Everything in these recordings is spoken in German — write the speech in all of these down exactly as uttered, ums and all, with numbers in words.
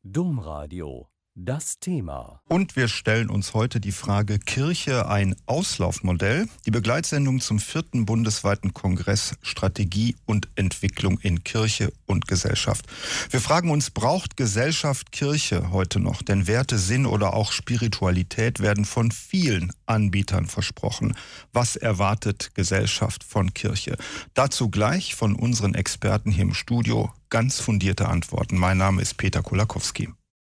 Domradio, das Thema. Und wir stellen uns heute die Frage: Kirche ein Auslaufmodell? Die Begleitsendung zum vierten bundesweiten Kongress Strategie und Entwicklung in Kirche und Gesellschaft. Wir fragen uns, braucht Gesellschaft Kirche heute noch? Denn Werte, Sinn oder auch Spiritualität werden von vielen Anbietern versprochen. Was erwartet Gesellschaft von Kirche? Dazu gleich von unseren Experten hier im Studio ganz fundierte Antworten. Mein Name ist Peter Kolakowski.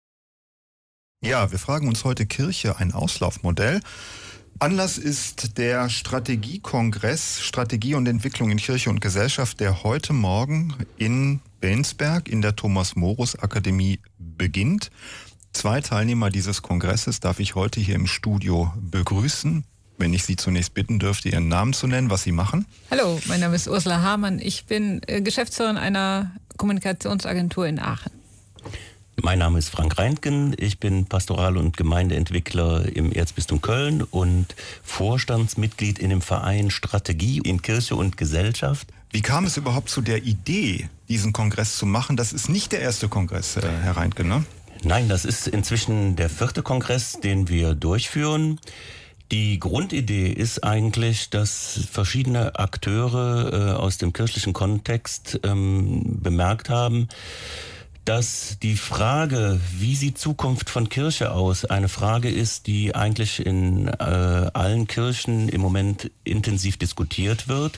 Ja, wir fragen uns heute: Kirche ein Auslaufmodell? Anlass ist der Strategiekongress Strategie und Entwicklung in Kirche und Gesellschaft, der heute Morgen in Bensberg in der Thomas-Morus-Akademie beginnt. Zwei Teilnehmer dieses Kongresses darf ich heute hier im Studio begrüßen. Wenn ich Sie zunächst bitten dürfte, Ihren Namen zu nennen, was Sie machen. Hallo, mein Name ist Ursula Hamann. Ich bin äh, Geschäftsführerin einer Kommunikationsagentur in Aachen. Mein Name ist Frank Reintgen, ich bin Pastoral- und Gemeindeentwickler im Erzbistum Köln und Vorstandsmitglied in dem Verein Strategie in Kirche und Gesellschaft. Wie kam es überhaupt zu der Idee, diesen Kongress zu machen? Das ist nicht der erste Kongress, Herr Reintgen, ne? Nein, das ist inzwischen der vierte Kongress, den wir durchführen. Die Grundidee ist eigentlich, dass verschiedene Akteure äh, aus dem kirchlichen Kontext ähm, bemerkt haben, dass die Frage, wie sieht Zukunft von Kirche aus, eine Frage ist, die eigentlich in äh, allen Kirchen im Moment intensiv diskutiert wird.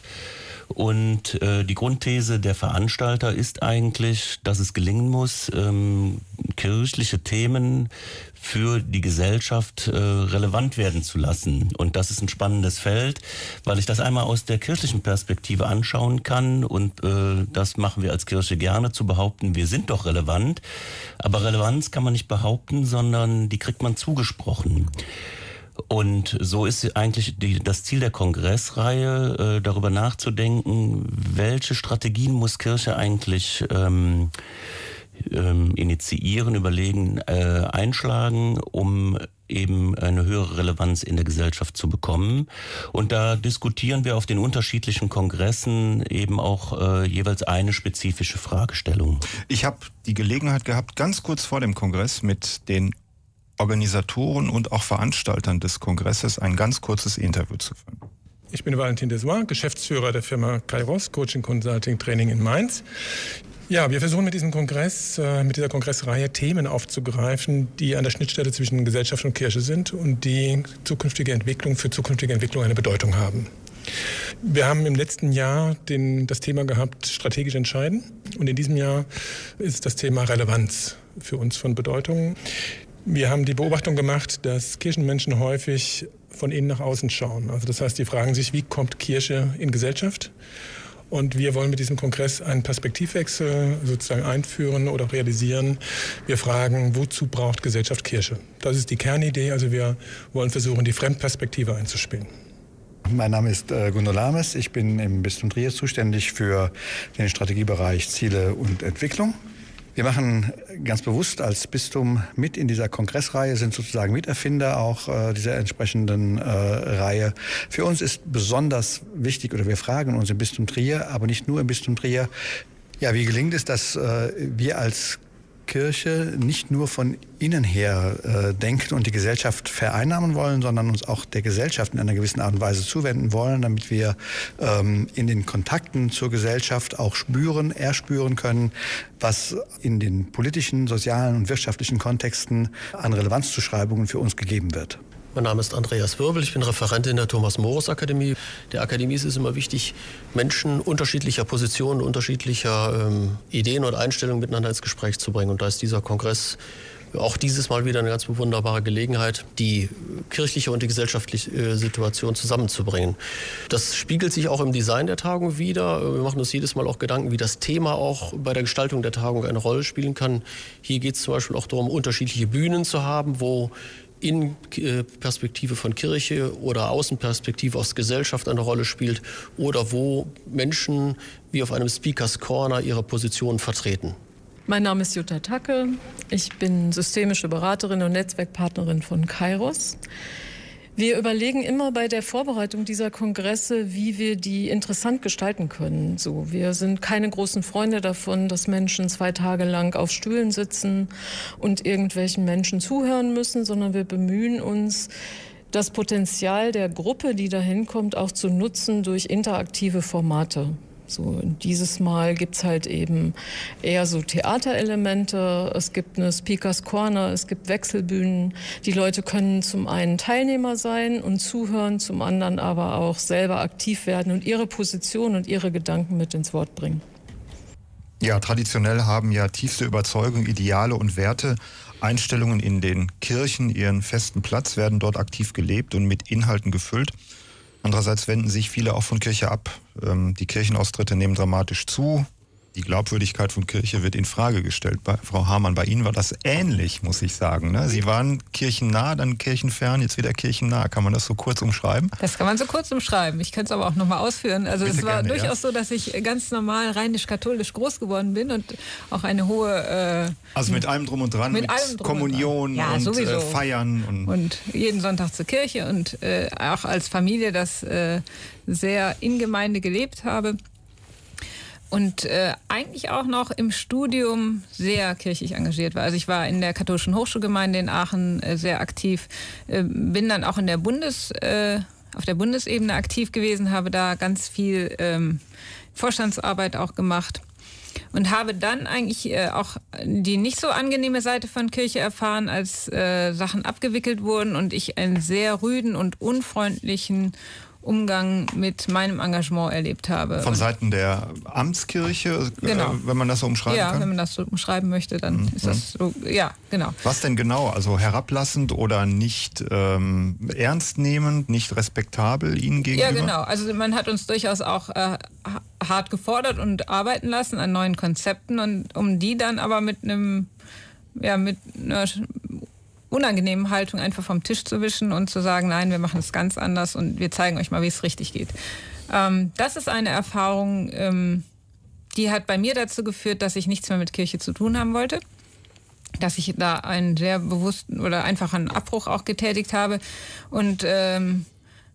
Und äh, die Grundthese der Veranstalter ist eigentlich, dass es gelingen muss, ähm, kirchliche Themen für die Gesellschaft äh, relevant werden zu lassen. Und das ist ein spannendes Feld, weil ich das einmal aus der kirchlichen Perspektive anschauen kann. Und äh, das machen wir als Kirche gerne, zu behaupten, wir sind doch relevant. Aber Relevanz kann man nicht behaupten, sondern die kriegt man zugesprochen. Und so ist eigentlich die, das Ziel der Kongressreihe, äh, darüber nachzudenken, welche Strategien muss Kirche eigentlich ähm, ähm, initiieren, überlegen, äh, einschlagen, um eben eine höhere Relevanz in der Gesellschaft zu bekommen. Und da diskutieren wir auf den unterschiedlichen Kongressen eben auch äh, jeweils eine spezifische Fragestellung. Ich habe die Gelegenheit gehabt, ganz kurz vor dem Kongress mit den Organisatoren und auch Veranstaltern des Kongresses ein ganz kurzes Interview zu führen. Ich bin Valentin Desois, Geschäftsführer der Firma Kairos, Coaching Consulting Training in Mainz. Ja, wir versuchen mit diesem Kongress, mit dieser Kongressreihe Themen aufzugreifen, die an der Schnittstelle zwischen Gesellschaft und Kirche sind und die zukünftige Entwicklung für zukünftige Entwicklung eine Bedeutung haben. Wir haben im letzten Jahr den, das Thema gehabt, strategisch entscheiden. Und in diesem Jahr ist das Thema Relevanz für uns von Bedeutung. Wir haben die Beobachtung gemacht, dass Kirchenmenschen häufig von innen nach außen schauen. Also das heißt, die fragen sich, wie kommt Kirche in Gesellschaft? Und wir wollen mit diesem Kongress einen Perspektivwechsel sozusagen einführen oder realisieren. Wir fragen, wozu braucht Gesellschaft Kirche? Das ist die Kernidee. Also wir wollen versuchen, die Fremdperspektive einzuspielen. Mein Name ist äh, Gunnar Lames. Ich bin im Bistum Trier zuständig für den Strategiebereich Ziele und Entwicklung. Wir machen ganz bewusst als Bistum mit in dieser Kongressreihe, sind sozusagen Miterfinder auch äh, dieser entsprechenden äh, Reihe. Für uns ist besonders wichtig, oder wir fragen uns im Bistum Trier, aber nicht nur im Bistum Trier, ja, wie gelingt es, dass äh, wir als Kirche nicht nur von innen her äh, denken und die Gesellschaft vereinnahmen wollen, sondern uns auch der Gesellschaft in einer gewissen Art und Weise zuwenden wollen, damit wir ähm, in den Kontakten zur Gesellschaft auch spüren, erspüren können, was in den politischen, sozialen und wirtschaftlichen Kontexten an Relevanzzuschreibungen für uns gegeben wird. Mein Name ist Andreas Wirbel, ich bin Referent in der Thomas-Morus-Akademie. Der Akademie ist es immer wichtig, Menschen unterschiedlicher Positionen, unterschiedlicher ähm, Ideen und Einstellungen miteinander ins Gespräch zu bringen. Und da ist dieser Kongress auch dieses Mal wieder eine ganz wunderbare Gelegenheit, die kirchliche und die gesellschaftliche äh, Situation zusammenzubringen. Das spiegelt sich auch im Design der Tagung wider. Wir machen uns jedes Mal auch Gedanken, wie das Thema auch bei der Gestaltung der Tagung eine Rolle spielen kann. Hier geht es zum Beispiel auch darum, unterschiedliche Bühnen zu haben, wo Innenperspektive von Kirche oder Außenperspektive aus Gesellschaft eine Rolle spielt oder wo Menschen wie auf einem Speakers Corner ihre Position vertreten. Mein Name ist Jutta Tacke. Ich bin systemische Beraterin und Netzwerkpartnerin von Kairos. Wir überlegen immer bei der Vorbereitung dieser Kongresse, wie wir die interessant gestalten können. So, wir sind keine großen Freunde davon, dass Menschen zwei Tage lang auf Stühlen sitzen und irgendwelchen Menschen zuhören müssen, sondern wir bemühen uns, das Potenzial der Gruppe, die da hinkommt, auch zu nutzen durch interaktive Formate. So, dieses Mal gibt's halt eben eher so Theaterelemente, es gibt eine Speakers Corner, es gibt Wechselbühnen. Die Leute können zum einen Teilnehmer sein und zuhören, zum anderen aber auch selber aktiv werden und ihre Position und ihre Gedanken mit ins Wort bringen. Ja, traditionell haben ja tiefste Überzeugung, Ideale und Werte, Einstellungen in den Kirchen ihren festen Platz, werden dort aktiv gelebt und mit Inhalten gefüllt. Andererseits wenden sich viele auch von Kirche ab. Die Kirchenaustritte nehmen dramatisch zu. Die Glaubwürdigkeit von Kirche wird in Frage gestellt. Bei Frau Hamann, bei Ihnen war das ähnlich, muss ich sagen. Ne? Sie waren kirchennah, dann kirchenfern, jetzt wieder kirchennah. Kann man das so kurz umschreiben? Das kann man so kurz umschreiben. Ich könnte es aber auch nochmal ausführen. Also Bitte es war gerne, durchaus ja. so, dass ich ganz normal rheinisch-katholisch groß geworden bin und auch eine hohe... Äh, also mit allem drum und dran, mit, mit allem drum Kommunion und, dran. Ja, und äh, Feiern. Und, und jeden Sonntag zur Kirche und äh, auch als Familie das äh, sehr in Gemeinde gelebt habe. Und äh, eigentlich auch noch im Studium sehr kirchlich engagiert war. Also ich war in der katholischen Hochschulgemeinde in Aachen äh, sehr aktiv, äh, bin dann auch in der Bundes, äh, auf der Bundesebene aktiv gewesen, habe da ganz viel ähm, Vorstandsarbeit auch gemacht und habe dann eigentlich äh, auch die nicht so angenehme Seite von Kirche erfahren, als äh, Sachen abgewickelt wurden und ich einen sehr rüden und unfreundlichen Umgang mit meinem Engagement erlebt habe. Von Seiten der Amtskirche, genau. äh, wenn man das so umschreiben ja, kann? Ja, wenn man das so umschreiben möchte, dann mhm. ist das so, ja, genau. Was denn genau? Also herablassend oder nicht ähm, ernstnehmend, nicht respektabel Ihnen gegenüber? Ja, genau. Also man hat uns durchaus auch äh, hart gefordert und arbeiten lassen an neuen Konzepten und um die dann aber mit einem, ja, mit einer unangenehmen Haltung einfach vom Tisch zu wischen und zu sagen, nein, wir machen es ganz anders und wir zeigen euch mal, wie es richtig geht. Ähm, das ist eine Erfahrung, ähm, die hat bei mir dazu geführt, dass ich nichts mehr mit Kirche zu tun haben wollte. Dass ich da einen sehr bewussten oder einfachen Abbruch auch getätigt habe und, ähm,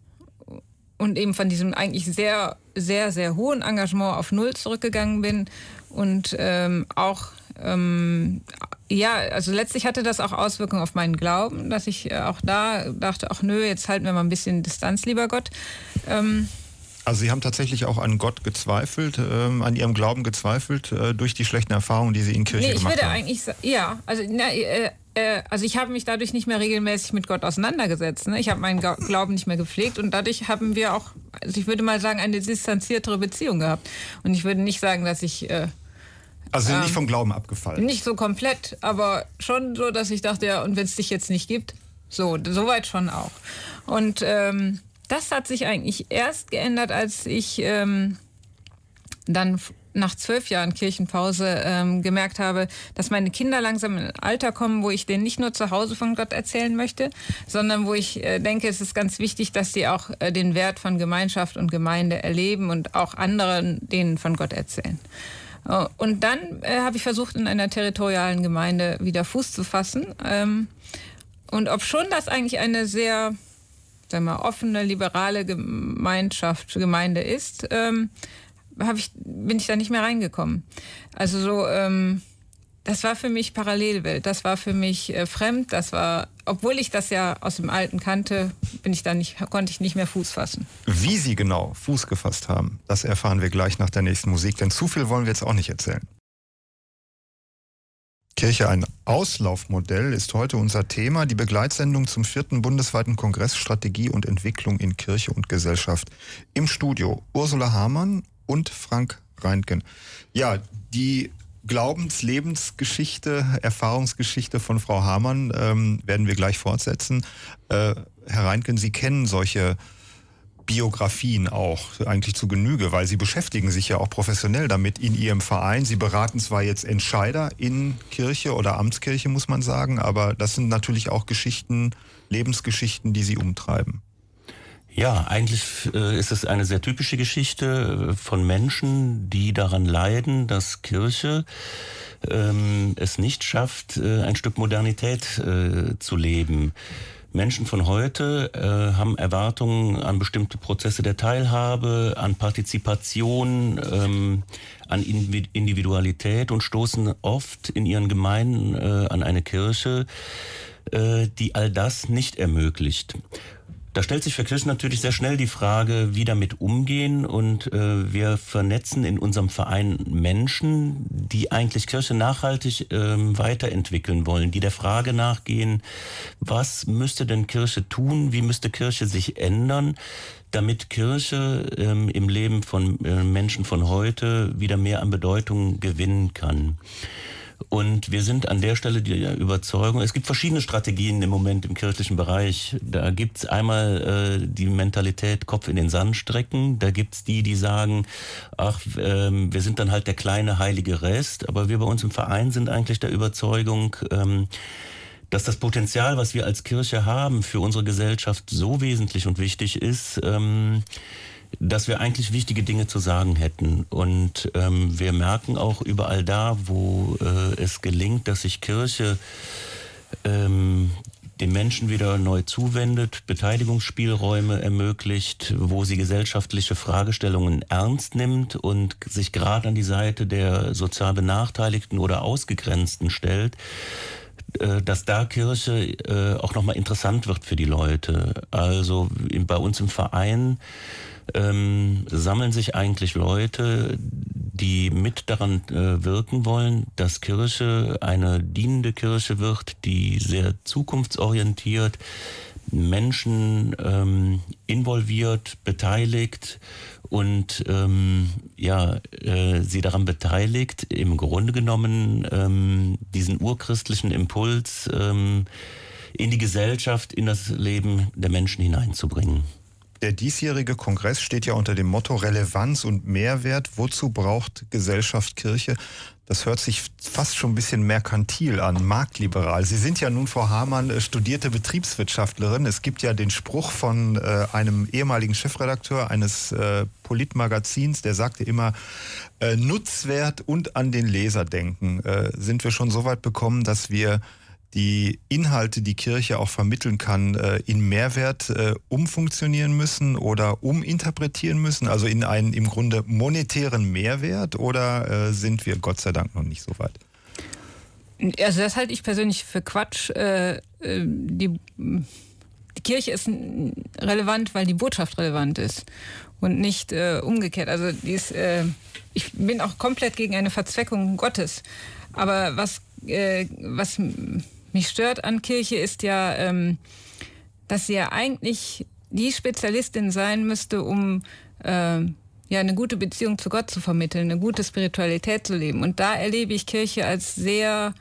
und eben von diesem eigentlich sehr, sehr, sehr hohen Engagement auf Null zurückgegangen bin und ähm, auch Ähm, ja, also letztlich hatte das auch Auswirkungen auf meinen Glauben, dass ich auch da dachte, ach nö, jetzt halten wir mal ein bisschen Distanz, lieber Gott. Ähm, also Sie haben tatsächlich auch an Gott gezweifelt, ähm, an Ihrem Glauben gezweifelt, äh, durch die schlechten Erfahrungen, die Sie in Kirche nee, gemacht ich würde haben? Eigentlich, ja, also, na, äh, äh, also ich habe mich dadurch nicht mehr regelmäßig mit Gott auseinandergesetzt. Ne? Ich habe meinen Glauben nicht mehr gepflegt und dadurch haben wir auch, also ich würde mal sagen, eine distanziertere Beziehung gehabt. Und ich würde nicht sagen, dass ich... Äh, Also sind ähm, nicht vom Glauben abgefallen? Nicht so komplett, aber schon so, dass ich dachte, ja, und wenn es dich jetzt nicht gibt, so, soweit schon auch. Und ähm, das hat sich eigentlich erst geändert, als ich ähm, dann nach zwölf Jahren Kirchenpause ähm, gemerkt habe, dass meine Kinder langsam in ein Alter kommen, wo ich denen nicht nur zu Hause von Gott erzählen möchte, sondern wo ich äh, denke, es ist ganz wichtig, dass sie auch äh, den Wert von Gemeinschaft und Gemeinde erleben und auch anderen denen von Gott erzählen. Und dann äh, habe ich versucht, in einer territorialen Gemeinde wieder Fuß zu fassen. Ähm, und ob schon das eigentlich eine sehr, sagen wir mal, offene, liberale Gemeinschaft, Gemeinde ist, ähm, hab ich, bin ich da nicht mehr reingekommen. Also so, ähm, das war für mich Parallelwelt, das war für mich äh, fremd, das war, obwohl ich das ja aus dem Alten kannte, bin ich da nicht, konnte ich nicht mehr Fuß fassen. Wie Sie genau Fuß gefasst haben, das erfahren wir gleich nach der nächsten Musik, denn zu viel wollen wir jetzt auch nicht erzählen. Kirche ein Auslaufmodell ist heute unser Thema, die Begleitsendung zum vierten bundesweiten Kongress Strategie und Entwicklung in Kirche und Gesellschaft. Im Studio Ursula Hamann und Frank Reintgen. Ja, die Glaubens-, Lebensgeschichte, Erfahrungsgeschichte von Frau Hamann ähm, werden wir gleich fortsetzen. Äh, Herr Reintgen, Sie kennen solche Biografien auch eigentlich zu Genüge, weil Sie beschäftigen sich ja auch professionell damit in Ihrem Verein. Sie beraten zwar jetzt Entscheider in Kirche oder Amtskirche, muss man sagen, aber das sind natürlich auch Geschichten, Lebensgeschichten, die Sie umtreiben. Ja, eigentlich äh, ist es eine sehr typische Geschichte von Menschen, die daran leiden, dass Kirche ähm, es nicht schafft, äh, ein Stück Modernität äh, zu leben. Menschen von heute äh, haben Erwartungen an bestimmte Prozesse der Teilhabe, an Partizipation, ähm, an Individualität und stoßen oft in ihren Gemeinden äh, an eine Kirche, äh, die all das nicht ermöglicht. Da stellt sich für Kirchen natürlich sehr schnell die Frage, wie damit umgehen, und äh, wir vernetzen in unserem Verein Menschen, die eigentlich Kirche nachhaltig äh, weiterentwickeln wollen, die der Frage nachgehen, was müsste denn Kirche tun, wie müsste Kirche sich ändern, damit Kirche ähm, im Leben von äh, Menschen von heute wieder mehr an Bedeutung gewinnen kann. Und wir sind an der Stelle der Überzeugung, es gibt verschiedene Strategien im Moment im kirchlichen Bereich. Da gibt's einmal äh, die Mentalität Kopf in den Sand strecken. Da gibt's die, die sagen, ach, ähm, wir sind dann halt der kleine heilige Rest. Aber wir bei uns im Verein sind eigentlich der Überzeugung, ähm, dass das Potenzial, was wir als Kirche haben, für unsere Gesellschaft so wesentlich und wichtig ist, ähm, dass wir eigentlich wichtige Dinge zu sagen hätten. Und ähm, wir merken auch überall da, wo äh, es gelingt, dass sich Kirche ähm, den Menschen wieder neu zuwendet, Beteiligungsspielräume ermöglicht, wo sie gesellschaftliche Fragestellungen ernst nimmt und sich gerade an die Seite der sozial Benachteiligten oder Ausgegrenzten stellt, äh, dass da Kirche äh, auch nochmal interessant wird für die Leute. Also in, bei uns im Verein Ähm, sammeln sich eigentlich Leute, die mit daran äh, wirken wollen, dass Kirche eine dienende Kirche wird, die sehr zukunftsorientiert, Menschen ähm, involviert, beteiligt und ähm, ja, äh, sie daran beteiligt, im Grunde genommen ähm, diesen urchristlichen Impuls ähm, in die Gesellschaft, in das Leben der Menschen hineinzubringen. Der diesjährige Kongress steht ja unter dem Motto Relevanz und Mehrwert. Wozu braucht Gesellschaft Kirche? Das hört sich fast schon ein bisschen merkantil an, marktliberal. Sie sind ja nun, Frau Hamann, studierte Betriebswirtschaftlerin. Es gibt ja den Spruch von äh, einem ehemaligen Chefredakteur eines äh, Politmagazins, der sagte immer, äh, Nutzwert und an den Leser denken. Äh, sind wir schon so weit bekommen, dass wir die Inhalte, die Kirche auch vermitteln kann, in Mehrwert äh, umfunktionieren müssen oder uminterpretieren müssen, also in einen im Grunde monetären Mehrwert, oder äh, sind wir Gott sei Dank noch nicht so weit? Also das halte ich persönlich für Quatsch. Äh, die, die Kirche ist relevant, weil die Botschaft relevant ist und nicht äh, umgekehrt. Also die ist, äh, ich bin auch komplett gegen eine Verzweckung Gottes. Aber was, äh, was mich stört an Kirche ist ja, ähm, dass sie ja eigentlich die Spezialistin sein müsste, um äh, ja eine gute Beziehung zu Gott zu vermitteln, eine gute Spiritualität zu leben. Und da erlebe ich Kirche als sehr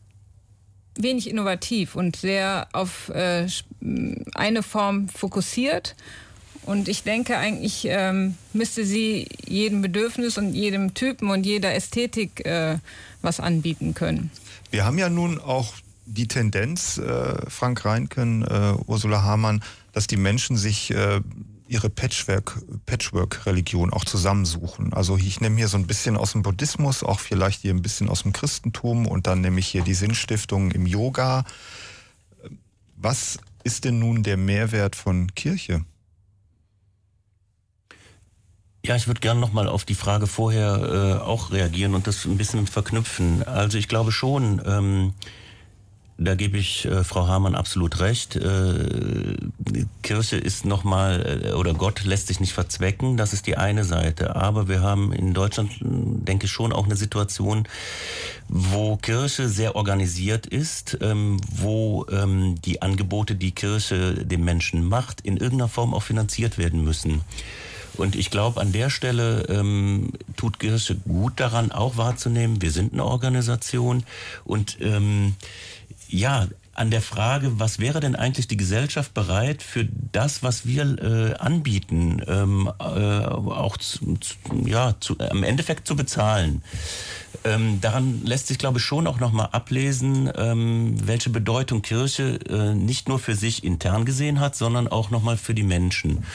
wenig innovativ und sehr auf äh, eine Form fokussiert. Und ich denke, eigentlich ähm, müsste sie jedem Bedürfnis und jedem Typen und jeder Ästhetik äh, was anbieten können. Wir haben ja nun auch die Tendenz, äh, Frank Reinken, äh, Ursula Hamann, dass die Menschen sich äh, ihre Patchwork, Patchwork-Religion auch zusammensuchen. Also ich nehme hier so ein bisschen aus dem Buddhismus, auch vielleicht hier ein bisschen aus dem Christentum, und dann nehme ich hier die Sinnstiftung im Yoga. Was ist denn nun der Mehrwert von Kirche? Ja, ich würde gerne nochmal auf die Frage vorher äh, auch reagieren und das ein bisschen verknüpfen. Also ich glaube schon, ähm, da gebe ich äh, Frau Hamann absolut recht. Äh, Kirche ist nochmal, äh, oder Gott lässt sich nicht verzwecken, das ist die eine Seite. Aber wir haben in Deutschland, denke ich, schon auch eine Situation, wo Kirche sehr organisiert ist, ähm, wo ähm, die Angebote, die Kirche dem Menschen macht, in irgendeiner Form auch finanziert werden müssen. Und ich glaube, an der Stelle ähm, tut Kirche gut daran, auch wahrzunehmen, wir sind eine Organisation. Und ähm, ja, an der Frage, was wäre denn eigentlich die Gesellschaft bereit für das, was wir äh, anbieten, ähm, äh, auch zu, zu, ja, zu, im Endeffekt zu bezahlen. Ähm, daran lässt sich, glaube ich, schon auch nochmal ablesen, ähm, welche Bedeutung Kirche äh, nicht nur für sich intern gesehen hat, sondern auch nochmal für die Menschen.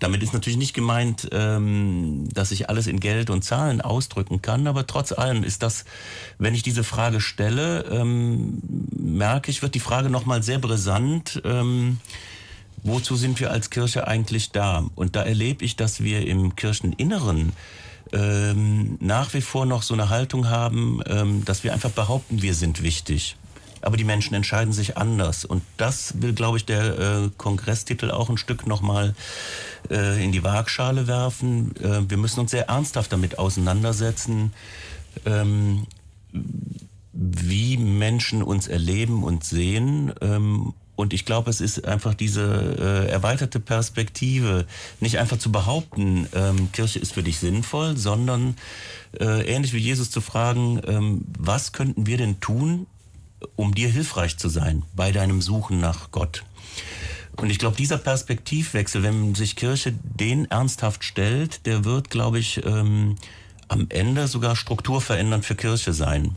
Damit ist natürlich nicht gemeint, ähm, dass ich alles in Geld und Zahlen ausdrücken kann, aber trotz allem ist das, wenn ich diese Frage stelle, ähm, merke ich, wird die Frage nochmal sehr brisant, ähm, wozu sind wir als Kirche eigentlich da? Und da erlebe ich, dass wir im Kircheninneren ähm, nach wie vor noch so eine Haltung haben, ähm, dass wir einfach behaupten, wir sind wichtig. Aber die Menschen entscheiden sich anders. Und das will, glaube ich, der äh, Kongresstitel auch ein Stück nochmal äh, in die Waagschale werfen. Äh, wir müssen uns sehr ernsthaft damit auseinandersetzen, ähm, wie Menschen uns erleben und sehen. Ähm, und ich glaube, es ist einfach diese äh, erweiterte Perspektive, nicht einfach zu behaupten, ähm, Kirche ist für dich sinnvoll, sondern äh, ähnlich wie Jesus zu fragen, ähm, was könnten wir denn tun, um dir hilfreich zu sein bei deinem Suchen nach Gott. Und ich glaube, dieser Perspektivwechsel, wenn sich Kirche den ernsthaft stellt, der wird, glaube ich, ähm, am Ende sogar strukturverändernd für Kirche sein.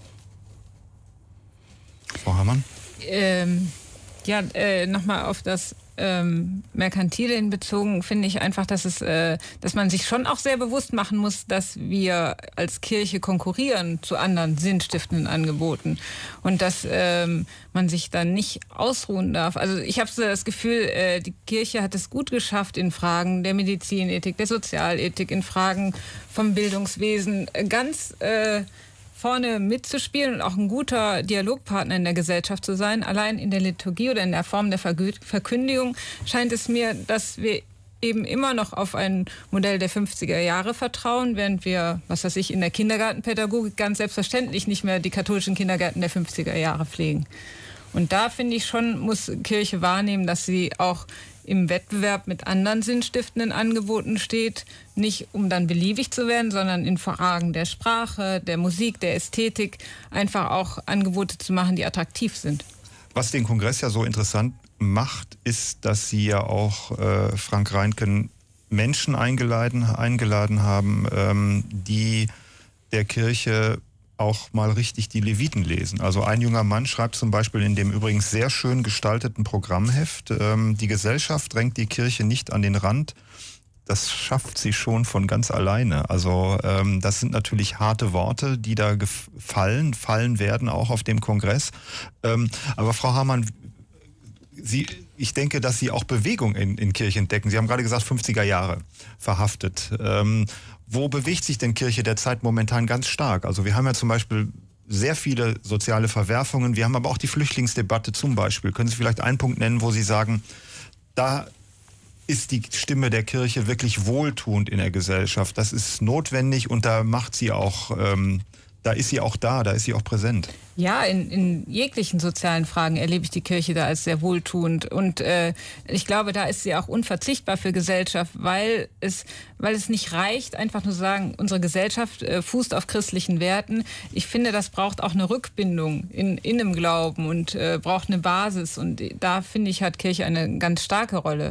Frau Hamann? Ähm, ja, äh, nochmal auf das ähm, Merkantile hin bezogen, finde ich einfach, dass es, äh, dass man sich schon auch sehr bewusst machen muss, dass wir als Kirche konkurrieren zu anderen sinnstiftenden Angeboten und dass ähm, man sich dann nicht ausruhen darf. Also ich habe so das Gefühl, äh, die Kirche hat es gut geschafft in Fragen der Medizinethik, der Sozialethik, in Fragen vom Bildungswesen äh, ganz äh, vorne mitzuspielen und auch ein guter Dialogpartner in der Gesellschaft zu sein. Allein in der Liturgie oder in der Form der Verkündigung scheint es mir, dass wir eben immer noch auf ein Modell der fünfziger Jahre vertrauen, während wir, was weiß ich, in der Kindergartenpädagogik ganz selbstverständlich nicht mehr die katholischen Kindergärten der fünfziger Jahre pflegen. Und da finde ich schon, muss Kirche wahrnehmen, dass sie auch im Wettbewerb mit anderen sinnstiftenden Angeboten steht, nicht um dann beliebig zu werden, sondern in Fragen der Sprache, der Musik, der Ästhetik einfach auch Angebote zu machen, die attraktiv sind. Was den Kongress ja so interessant macht, ist, dass Sie ja auch, äh, Frank Reinken, Menschen eingeladen, eingeladen haben, ähm, die der Kirche auch mal richtig die Leviten lesen. Also ein junger Mann schreibt zum Beispiel in dem übrigens sehr schön gestalteten Programmheft, ähm, die Gesellschaft drängt die Kirche nicht an den Rand, das schafft sie schon von ganz alleine. Also ähm, das sind natürlich harte Worte, die da gefallen, fallen werden, auch auf dem Kongress. Ähm, aber Frau Hamann, Sie, ich denke, dass Sie auch Bewegung in, in Kirche entdecken. Sie haben gerade gesagt, fünfziger Jahre verhaftet. Ähm, wo bewegt sich denn Kirche derzeit momentan ganz stark? Also wir haben ja zum Beispiel sehr viele soziale Verwerfungen. Wir haben aber auch die Flüchtlingsdebatte zum Beispiel. Können Sie vielleicht einen Punkt nennen, wo Sie sagen, da ist die Stimme der Kirche wirklich wohltuend in der Gesellschaft? Das ist notwendig und da macht sie auch, ähm, da ist sie auch da, da ist sie auch präsent. Ja, in, in jeglichen sozialen Fragen erlebe ich die Kirche da als sehr wohltuend. Und äh, ich glaube, da ist sie auch unverzichtbar für Gesellschaft, weil es, weil es nicht reicht, einfach nur zu sagen, unsere Gesellschaft äh, fußt auf christlichen Werten. Ich finde, das braucht auch eine Rückbindung in, in einem Glauben und äh, braucht eine Basis. Und da, finde ich, hat Kirche eine ganz starke Rolle.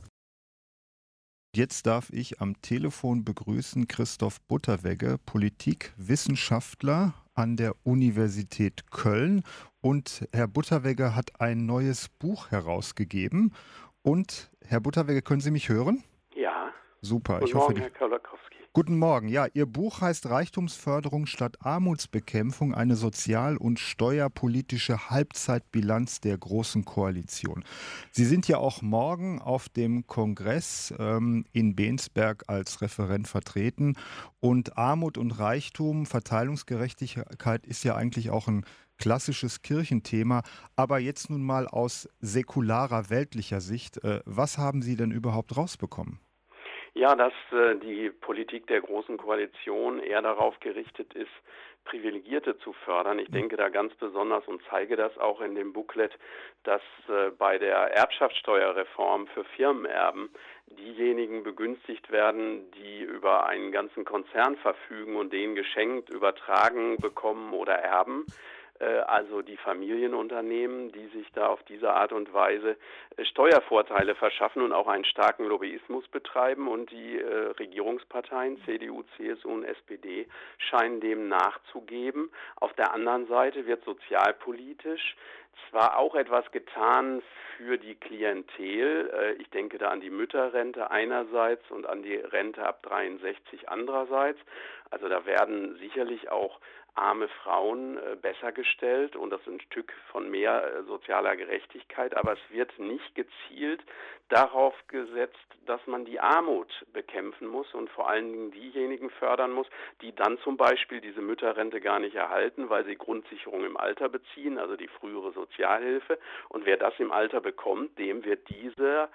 Jetzt darf ich am Telefon begrüßen Christoph Butterwegge, Politikwissenschaftler an der Universität Köln. Und Herr Butterwegge hat ein neues Buch herausgegeben. Und Herr Butterwegge, können Sie mich hören? Ja. Super. Guten ich hoffe, Morgen, die... Herr Kolakowski. Guten Morgen. Ja, Ihr Buch heißt Reichtumsförderung statt Armutsbekämpfung, eine sozial- und steuerpolitische Halbzeitbilanz der Großen Koalition. Sie sind ja auch morgen auf dem Kongress ähm, in Bensberg als Referent vertreten. Und Armut und Reichtum, Verteilungsgerechtigkeit ist ja eigentlich auch ein klassisches Kirchenthema. Aber jetzt nun mal aus säkularer, weltlicher Sicht, äh, was haben Sie denn überhaupt rausbekommen? Ja, dass äh, die Politik der Großen Koalition eher darauf gerichtet ist, Privilegierte zu fördern. Ich denke da ganz besonders und zeige das auch in dem Booklet, dass äh, bei der Erbschaftssteuerreform für Firmenerben diejenigen begünstigt werden, die über einen ganzen Konzern verfügen und den geschenkt, übertragen bekommen oder erben. also die Familienunternehmen, die sich da auf diese Art und Weise Steuervorteile verschaffen und auch einen starken Lobbyismus betreiben. Und die Regierungsparteien C D U, C S U und S P D scheinen dem nachzugeben. Auf der anderen Seite wird sozialpolitisch zwar auch etwas getan für die Klientel, ich denke da an die Mütterrente einerseits und an die Rente ab dreiundsechzig andererseits, also da werden sicherlich auch arme Frauen äh, besser gestellt und das ist ein Stück von mehr äh, sozialer Gerechtigkeit, aber es wird nicht gezielt darauf gesetzt, dass man die Armut bekämpfen muss und vor allen Dingen diejenigen fördern muss, die dann zum Beispiel diese Mütterrente gar nicht erhalten, weil sie Grundsicherung im Alter beziehen, also die frühere Sozialhilfe. Und wer das im Alter bekommt, dem wird dieser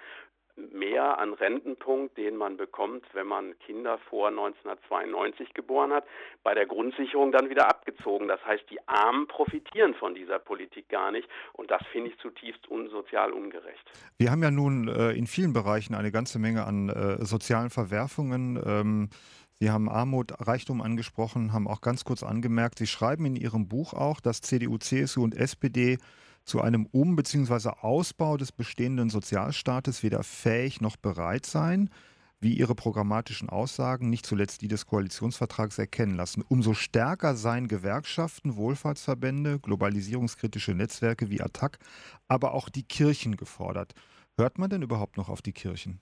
mehr an Rentenpunkt, den man bekommt, wenn man Kinder vor neunzehnhundertzweiundneunzig geboren hat, bei der Grundsicherung dann wieder abgezogen. Das heißt, die Armen profitieren von dieser Politik gar nicht und das finde ich zutiefst unsozial ungerecht. Wir haben ja nun äh, in vielen Bereichen eine ganze Menge an äh, sozialen Verwerfungen. Ähm, Sie haben Armut, Reichtum angesprochen, haben auch ganz kurz angemerkt, Sie schreiben in Ihrem Buch auch, dass C D U, C S U und S P D zu einem Um- bzw. Ausbau des bestehenden Sozialstaates weder fähig noch bereit seien, wie ihre programmatischen Aussagen, nicht zuletzt die des Koalitionsvertrags, erkennen lassen. Umso stärker seien Gewerkschaften, Wohlfahrtsverbände, globalisierungskritische Netzwerke wie A T T A C, aber auch die Kirchen gefordert. Hört man denn überhaupt noch auf die Kirchen?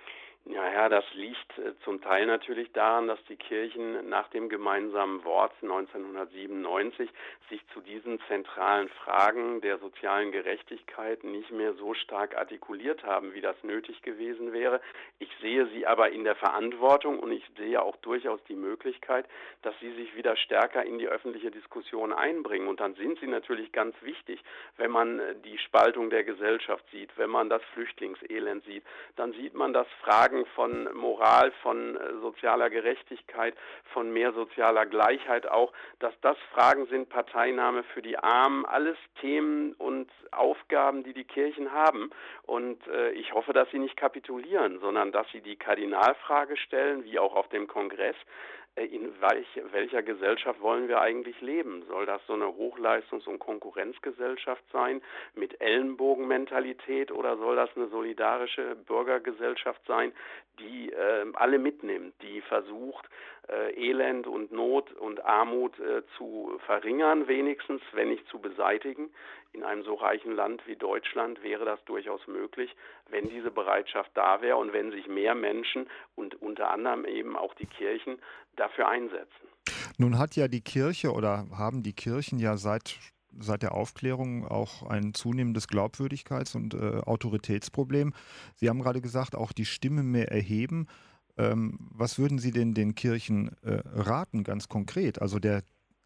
Naja, das liegt äh, zum Teil natürlich daran, dass die Kirchen nach dem gemeinsamen Wort neunzehnhundertsiebenundneunzig sich zu diesen zentralen Fragen der sozialen Gerechtigkeit nicht mehr so stark artikuliert haben, wie das nötig gewesen wäre. Ich sehe sie aber in der Verantwortung und ich sehe auch durchaus die Möglichkeit, dass sie sich wieder stärker in die öffentliche Diskussion einbringen. Und dann sind sie natürlich ganz wichtig, wenn man die Spaltung der Gesellschaft sieht, wenn man das Flüchtlingselend sieht, dann sieht man, dass Fragen von Moral, von sozialer Gerechtigkeit, von mehr sozialer Gleichheit auch, dass das Fragen sind, Parteinahme für die Armen, alles Themen und Aufgaben, die die Kirchen haben. Und äh, ich hoffe, dass sie nicht kapitulieren, sondern dass sie die Kardinalfrage stellen, wie auch auf dem Kongress, in welch, welcher Gesellschaft wollen wir eigentlich leben? Soll das so eine Hochleistungs- und Konkurrenzgesellschaft sein mit Ellenbogenmentalität oder soll das eine solidarische Bürgergesellschaft sein, die äh, alle mitnimmt, die versucht, äh, Elend und Not und Armut äh, zu verringern, wenigstens, wenn nicht zu beseitigen? In einem so reichen Land wie Deutschland wäre das durchaus möglich, wenn diese Bereitschaft da wäre und wenn sich mehr Menschen und unter anderem eben auch die Kirchen dafür einsetzen. Nun hat ja die Kirche oder haben die Kirchen ja seit, seit der Aufklärung auch ein zunehmendes Glaubwürdigkeits- und äh, Autoritätsproblem. Sie haben gerade gesagt, auch die Stimme mehr erheben. Ähm, was würden Sie denn den Kirchen äh, raten, ganz konkret? Also der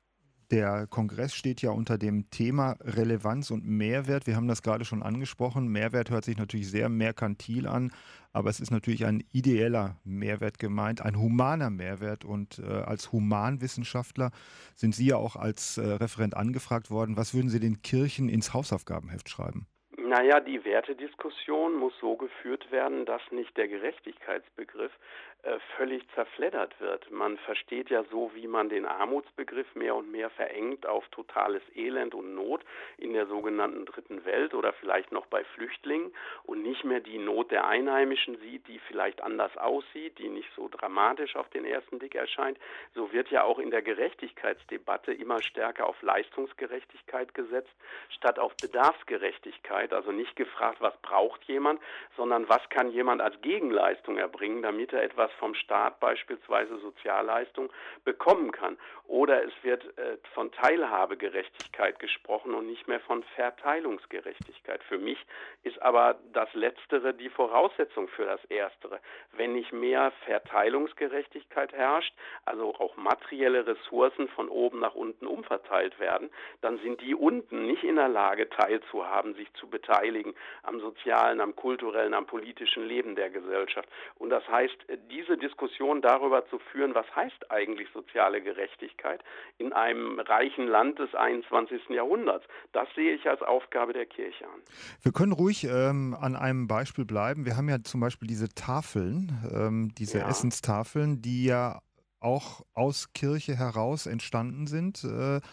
Der Kongress steht ja unter dem Thema Relevanz und Mehrwert. Wir haben das gerade schon angesprochen. Mehrwert hört sich natürlich sehr merkantil an, aber es ist natürlich ein ideeller Mehrwert gemeint, ein humaner Mehrwert. Und äh, als Humanwissenschaftler sind Sie ja auch als äh, Referent angefragt worden. Was würden Sie den Kirchen ins Hausaufgabenheft schreiben? Naja, die Wertediskussion muss so geführt werden, dass nicht der Gerechtigkeitsbegriff äh, völlig zerfleddert wird. Man versteht ja so, wie man den Armutsbegriff mehr und mehr verengt auf totales Elend und Not in der sogenannten Dritten Welt oder vielleicht noch bei Flüchtlingen und nicht mehr die Not der Einheimischen sieht, die vielleicht anders aussieht, die nicht so dramatisch auf den ersten Blick erscheint. So wird ja auch in der Gerechtigkeitsdebatte immer stärker auf Leistungsgerechtigkeit gesetzt, statt auf Bedarfsgerechtigkeit. Also nicht gefragt, was braucht jemand, sondern was kann jemand als Gegenleistung erbringen, damit er etwas vom Staat, beispielsweise Sozialleistung, bekommen kann. Oder es wird äh, von Teilhabegerechtigkeit gesprochen und nicht mehr von Verteilungsgerechtigkeit. Für mich ist aber das Letztere die Voraussetzung für das Erstere. Wenn nicht mehr Verteilungsgerechtigkeit herrscht, also auch materielle Ressourcen von oben nach unten umverteilt werden, dann sind die unten nicht in der Lage, teilzuhaben, sich zu beteiligen am sozialen, am kulturellen, am politischen Leben der Gesellschaft. Und das heißt, diese Diskussion darüber zu führen, was heißt eigentlich soziale Gerechtigkeit in einem reichen Land des einundzwanzigsten Jahrhunderts, das sehe ich als Aufgabe der Kirche an. Wir können ruhig ähm, an einem Beispiel bleiben. Wir haben ja zum Beispiel diese Tafeln, ähm, diese ja. Essenstafeln, die ja auch aus Kirche heraus entstanden sind. Äh,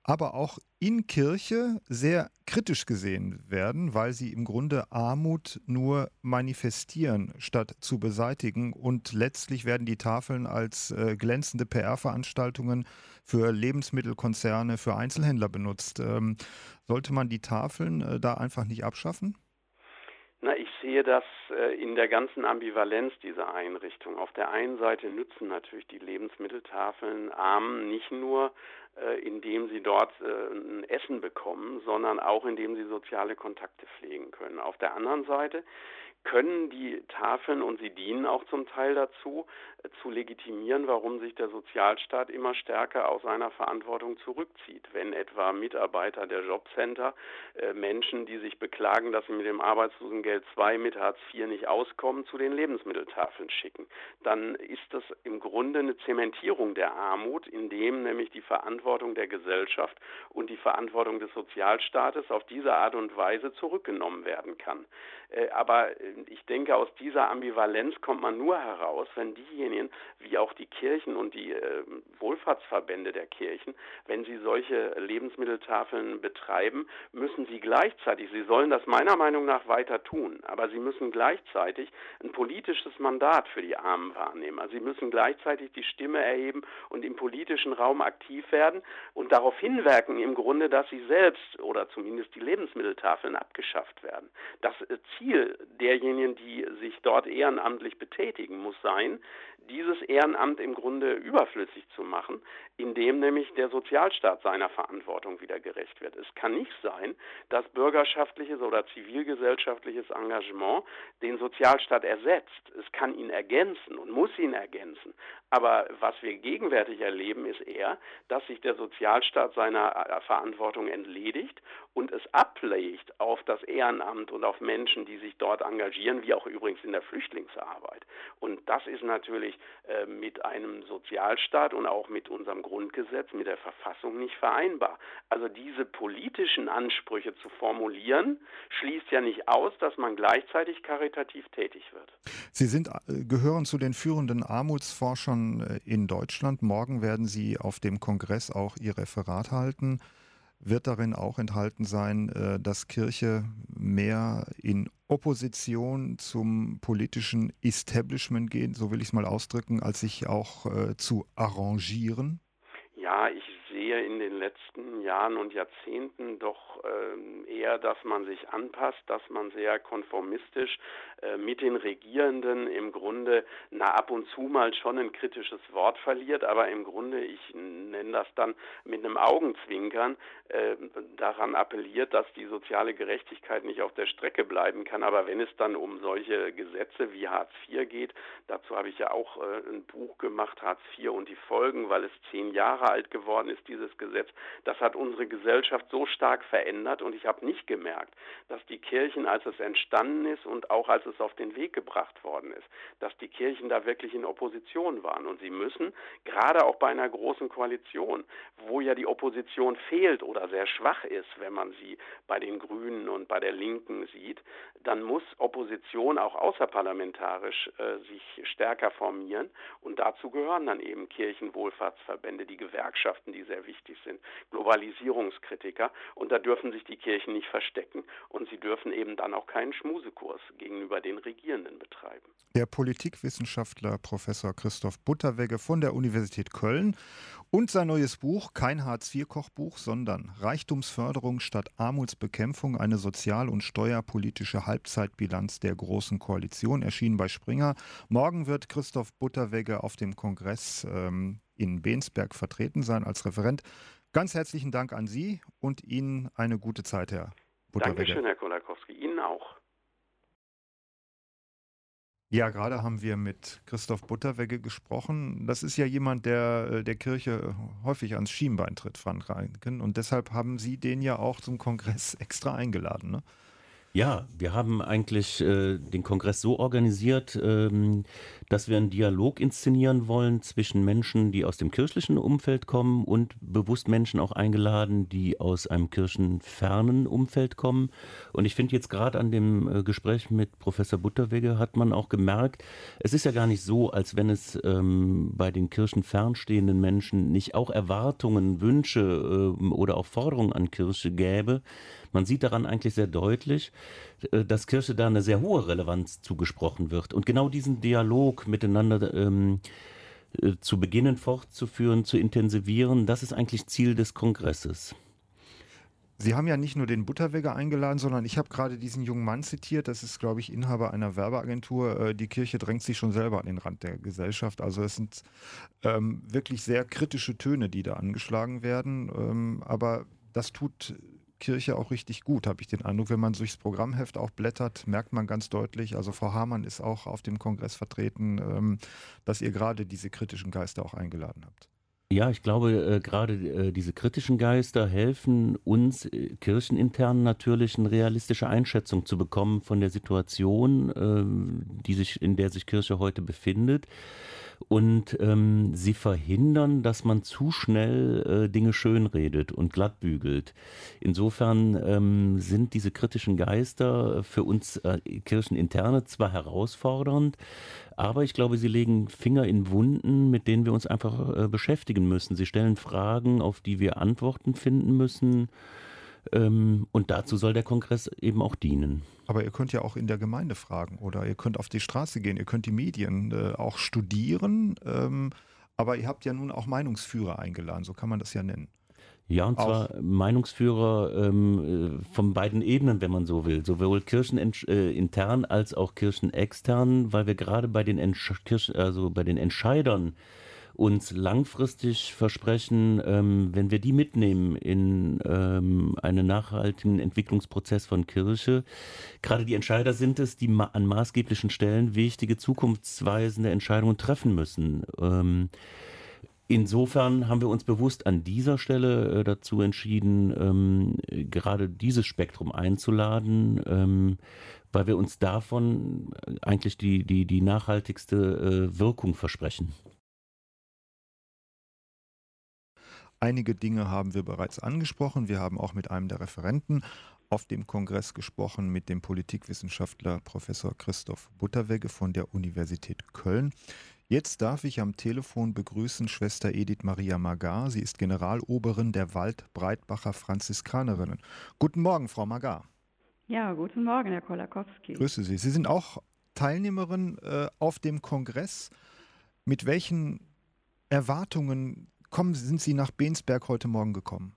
aber auch in Kirche sehr kritisch gesehen werden, weil sie im Grunde Armut nur manifestieren, statt zu beseitigen. Und letztlich werden die Tafeln als äh, glänzende P R-Veranstaltungen für Lebensmittelkonzerne, für Einzelhändler benutzt. Ähm, sollte man die Tafeln äh, da einfach nicht abschaffen? Na, ich sehe das äh, in der ganzen Ambivalenz dieser Einrichtung. Auf der einen Seite nützen natürlich die Lebensmitteltafeln Armen nicht nur, äh, indem sie dort äh, ein Essen bekommen, sondern auch indem sie soziale Kontakte pflegen können. Auf der anderen Seite können die Tafeln, und sie dienen auch zum Teil dazu, äh, zu legitimieren, warum sich der Sozialstaat immer stärker aus seiner Verantwortung zurückzieht. Wenn etwa Mitarbeiter der Jobcenter äh, Menschen, die sich beklagen, dass sie mit dem Arbeitslosengeld zwei mit Hartz vier nicht auskommen, zu den Lebensmitteltafeln schicken, dann ist das im Grunde eine Zementierung der Armut, indem nämlich die Verantwortung der Gesellschaft und die Verantwortung des Sozialstaates auf diese Art und Weise zurückgenommen werden kann. Äh, aber ich denke, aus dieser Ambivalenz kommt man nur heraus, wenn diejenigen, wie auch die Kirchen und die äh, Wohlfahrtsverbände der Kirchen, wenn sie solche Lebensmitteltafeln betreiben, müssen sie gleichzeitig, sie sollen das meiner Meinung nach weiter tun, aber sie müssen gleichzeitig ein politisches Mandat für die Armen wahrnehmen. Also sie müssen gleichzeitig die Stimme erheben und im politischen Raum aktiv werden und darauf hinwirken im Grunde, dass sie selbst oder zumindest die Lebensmitteltafeln abgeschafft werden. Das äh, Ziel derjenigen, die sich dort ehrenamtlich betätigen, muss sein, dieses Ehrenamt im Grunde überflüssig zu machen, indem nämlich der Sozialstaat seiner Verantwortung wieder gerecht wird. Es kann nicht sein, dass bürgerschaftliches oder zivilgesellschaftliches Engagement den Sozialstaat ersetzt. Es kann ihn ergänzen und muss ihn ergänzen. Aber was wir gegenwärtig erleben, ist eher, dass sich der Sozialstaat seiner Verantwortung entledigt und es ablegt auf das Ehrenamt und auf Menschen, die sich dort engagieren, wie auch übrigens in der Flüchtlingsarbeit. Und das ist natürlich äh, mit einem Sozialstaat und auch mit unserem Grundgesetz, mit der Verfassung nicht vereinbar. Also diese politischen Ansprüche zu formulieren, schließt ja nicht aus, dass man gleichzeitig karitativ tätig wird. Sie sind, äh, gehören zu den führenden Armutsforschern in Deutschland. Morgen werden Sie auf dem Kongress auch Ihr Referat halten. Wird darin auch enthalten sein, dass Kirche mehr in Opposition zum politischen Establishment geht, so will ich es mal ausdrücken, als sich auch äh, zu arrangieren? Ja, ich sehe in den letzten Jahren und Jahrzehnten doch äh, eher, dass man sich anpasst, dass man sehr konformistisch äh, mit den Regierenden im Grunde na ab und zu mal schon ein kritisches Wort verliert, aber im Grunde, ich nenne das dann mit einem Augenzwinkern, äh, daran appelliert, dass die soziale Gerechtigkeit nicht auf der Strecke bleiben kann. Aber wenn es dann um solche Gesetze wie Hartz vier geht, dazu habe ich ja auch äh, ein Buch gemacht, Hartz vier und die Folgen, weil es zehn Jahre alt geworden ist, dieses Gesetz, das hat unsere Gesellschaft so stark verändert und ich habe nicht gemerkt, dass die Kirchen, als es entstanden ist und auch als es auf den Weg gebracht worden ist, dass die Kirchen da wirklich in Opposition waren und sie müssen, gerade auch bei einer großen Koalition, wo ja die Opposition fehlt oder sehr schwach ist, wenn man sie bei den Grünen und bei der Linken sieht, dann muss Opposition auch außerparlamentarisch äh, sich stärker formieren und dazu gehören dann eben Kirchenwohlfahrtsverbände, die Gewerkschaften, die sehr wichtig sind, Globalisierungskritiker und da dürfen sich die Kirchen nicht verstecken und sie dürfen eben dann auch keinen Schmusekurs gegenüber den Regierenden betreiben. Der Politikwissenschaftler Professor Christoph Butterwegge von der Universität Köln und sein neues Buch, kein Hartz vier Kochbuch, sondern Reichtumsförderung statt Armutsbekämpfung, eine sozial- und steuerpolitische Halbzeitbilanz der Großen Koalition, erschienen bei Springer. Morgen wird Christoph Butterwegge auf dem Kongress ähm, in Bensberg vertreten sein als Referent. Ganz herzlichen Dank an Sie und Ihnen eine gute Zeit, Herr Butterwegge. Dankeschön, Herr Kolakowski. Ihnen auch. Ja, gerade haben wir mit Christoph Butterwegge gesprochen. Das ist ja jemand, der der Kirche häufig ans Schienbein tritt, Frank Reinken. Und deshalb haben Sie den ja auch zum Kongress extra eingeladen, ne? Ja, wir haben eigentlich äh, den Kongress so organisiert, ähm, dass wir einen Dialog inszenieren wollen zwischen Menschen, die aus dem kirchlichen Umfeld kommen und bewusst Menschen auch eingeladen, die aus einem kirchenfernen Umfeld kommen. Und ich finde jetzt gerade an dem äh, Gespräch mit Professor Butterwegge hat man auch gemerkt, es ist ja gar nicht so, als wenn es ähm, bei den kirchenfernstehenden Menschen nicht auch Erwartungen, Wünsche äh, oder auch Forderungen an Kirche gäbe. Man sieht daran eigentlich sehr deutlich, dass Kirche da eine sehr hohe Relevanz zugesprochen wird. Und genau diesen Dialog miteinander ähm, äh, zu beginnen, fortzuführen, zu intensivieren, das ist eigentlich Ziel des Kongresses. Sie haben ja nicht nur den Butterwegge eingeladen, sondern ich habe gerade diesen jungen Mann zitiert, das ist, glaube ich, Inhaber einer Werbeagentur. Die Kirche drängt sich schon selber an den Rand der Gesellschaft. Also es sind ähm, wirklich sehr kritische Töne, die da angeschlagen werden. Ähm, aber das tut Kirche auch richtig gut, habe ich den Eindruck. Wenn man durchs Programmheft auch blättert, merkt man ganz deutlich, also Frau Hamann ist auch auf dem Kongress vertreten, ähm, dass ihr gerade diese kritischen Geister auch eingeladen habt. Ja, ich glaube, äh, gerade äh, diese kritischen Geister helfen uns äh, kirchenintern natürlich eine realistische Einschätzung zu bekommen von der Situation, äh, die sich, in der sich Kirche heute befindet. Und ähm, sie verhindern, dass man zu schnell äh, Dinge schönredet und glattbügelt. Insofern ähm, sind diese kritischen Geister für uns äh, Kircheninterne zwar herausfordernd, aber ich glaube, sie legen Finger in Wunden, mit denen wir uns einfach äh, beschäftigen müssen. Sie stellen Fragen, auf die wir Antworten finden müssen. Ähm, und dazu soll der Kongress eben auch dienen. Aber ihr könnt ja auch in der Gemeinde fragen oder ihr könnt auf die Straße gehen, ihr könnt die Medien äh, auch studieren. Ähm, aber ihr habt ja nun auch Meinungsführer eingeladen, so kann man das ja nennen. Ja, und auch zwar Meinungsführer ähm, von beiden Ebenen, wenn man so will. Sowohl kirchenintern als auch kirchenextern, weil wir gerade bei den, Entsch- Kirch- also bei den Entscheidern uns langfristig versprechen, ähm, wenn wir die mitnehmen in ähm, einen nachhaltigen Entwicklungsprozess von Kirche. Gerade die Entscheider sind es, die ma- an maßgeblichen Stellen wichtige, zukunftsweisende Entscheidungen treffen müssen. Ähm, Insofern haben wir uns bewusst an dieser Stelle äh, dazu entschieden, ähm, gerade dieses Spektrum einzuladen, ähm, weil wir uns davon eigentlich die, die, die nachhaltigste äh, Wirkung versprechen. Einige Dinge haben wir bereits angesprochen. Wir haben auch mit einem der Referenten auf dem Kongress gesprochen, mit dem Politikwissenschaftler Professor Christoph Butterwegge von der Universität Köln. Jetzt darf ich am Telefon begrüßen Schwester Edith Maria Magar. Sie ist Generaloberin der Waldbreitbacher Franziskanerinnen. Guten Morgen, Frau Magar. Ja, guten Morgen, Herr Kolakowski. Grüße Sie. Sie sind auch Teilnehmerin äh, auf dem Kongress. Mit welchen Erwartungen kommen, sind Sie nach Bensberg heute Morgen gekommen?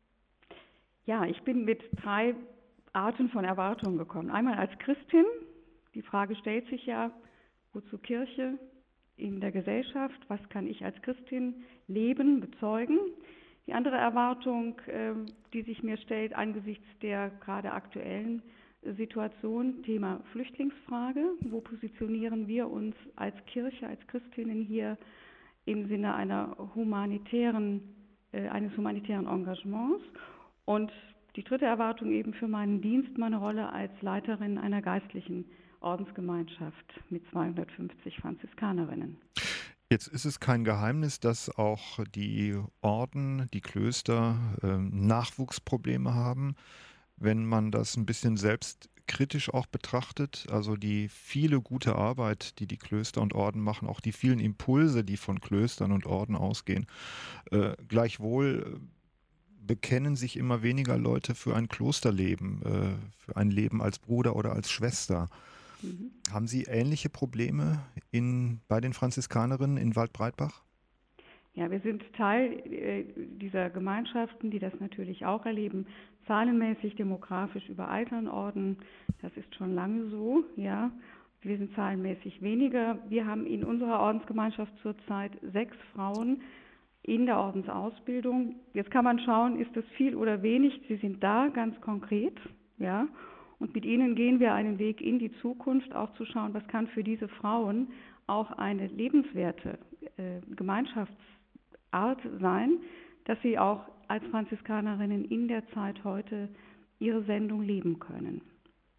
Ja, ich bin mit drei Arten von Erwartungen gekommen. Einmal als Christin. Die Frage stellt sich ja, wozu Kirche in der Gesellschaft? Was kann ich als Christin leben, bezeugen? Die andere Erwartung, die sich mir stellt angesichts der gerade aktuellen Situation, Thema Flüchtlingsfrage. Wo positionieren wir uns als Kirche, als Christinnen hier im Sinne einer humanitären, äh, eines humanitären Engagements? Und die dritte Erwartung eben für meinen Dienst, meine Rolle als Leiterin einer geistlichen Ordensgemeinschaft mit zweihundertfünfzig Franziskanerinnen. Jetzt ist es kein Geheimnis, dass auch die Orden, die Klöster äh, Nachwuchsprobleme haben. Wenn man das ein bisschen selbstkritisch auch betrachtet, also die viele gute Arbeit, die die Klöster und Orden machen, auch die vielen Impulse, die von Klöstern und Orden ausgehen, äh, gleichwohl bekennen sich immer weniger Leute für ein Klosterleben, äh, für ein Leben als Bruder oder als Schwester. Mhm. Haben Sie ähnliche Probleme in, bei den Franziskanerinnen in Waldbreitbach? Ja, wir sind Teil äh, dieser Gemeinschaften, die das natürlich auch erleben, zahlenmäßig, demografisch überaltern Orden. Das ist schon lange so, ja. Wir sind zahlenmäßig weniger. Wir haben in unserer Ordensgemeinschaft zurzeit sechs Frauen in der Ordensausbildung. Jetzt kann man schauen, ist das viel oder wenig? Sie sind da ganz konkret, ja. Und mit ihnen gehen wir einen Weg in die Zukunft, auch zu schauen, was kann für diese Frauen auch eine lebenswerte äh, Gemeinschaftsart sein, dass sie auch als Franziskanerinnen in der Zeit heute ihre Sendung leben können.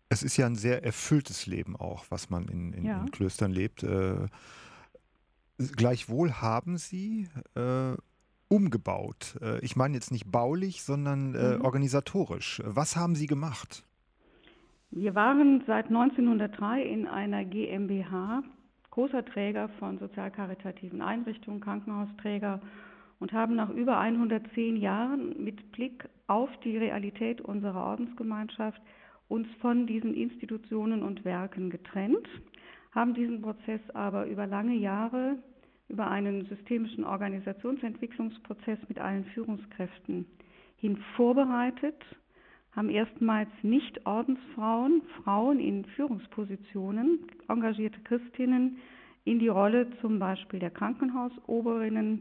Es ist ja ein sehr erfülltes Leben auch, was man in, in, Ja. in Klöstern lebt. Äh, gleichwohl haben Sie äh, umgebaut. Äh, ich meine jetzt nicht baulich, sondern äh, Mhm. organisatorisch. Was haben Sie gemacht? Wir waren seit neunzehnhundertdrei in einer GmbH, großer Träger von sozial-karitativen Einrichtungen, Krankenhausträger, und haben nach über hundertzehn Jahren mit Blick auf die Realität unserer Ordensgemeinschaft uns von diesen Institutionen und Werken getrennt, haben diesen Prozess aber über lange Jahre, über einen systemischen Organisationsentwicklungsprozess mit allen Führungskräften hin vorbereitet, haben erstmals nicht Ordensfrauen, Frauen in Führungspositionen, engagierte Christinnen in die Rolle zum Beispiel der Krankenhausoberinnen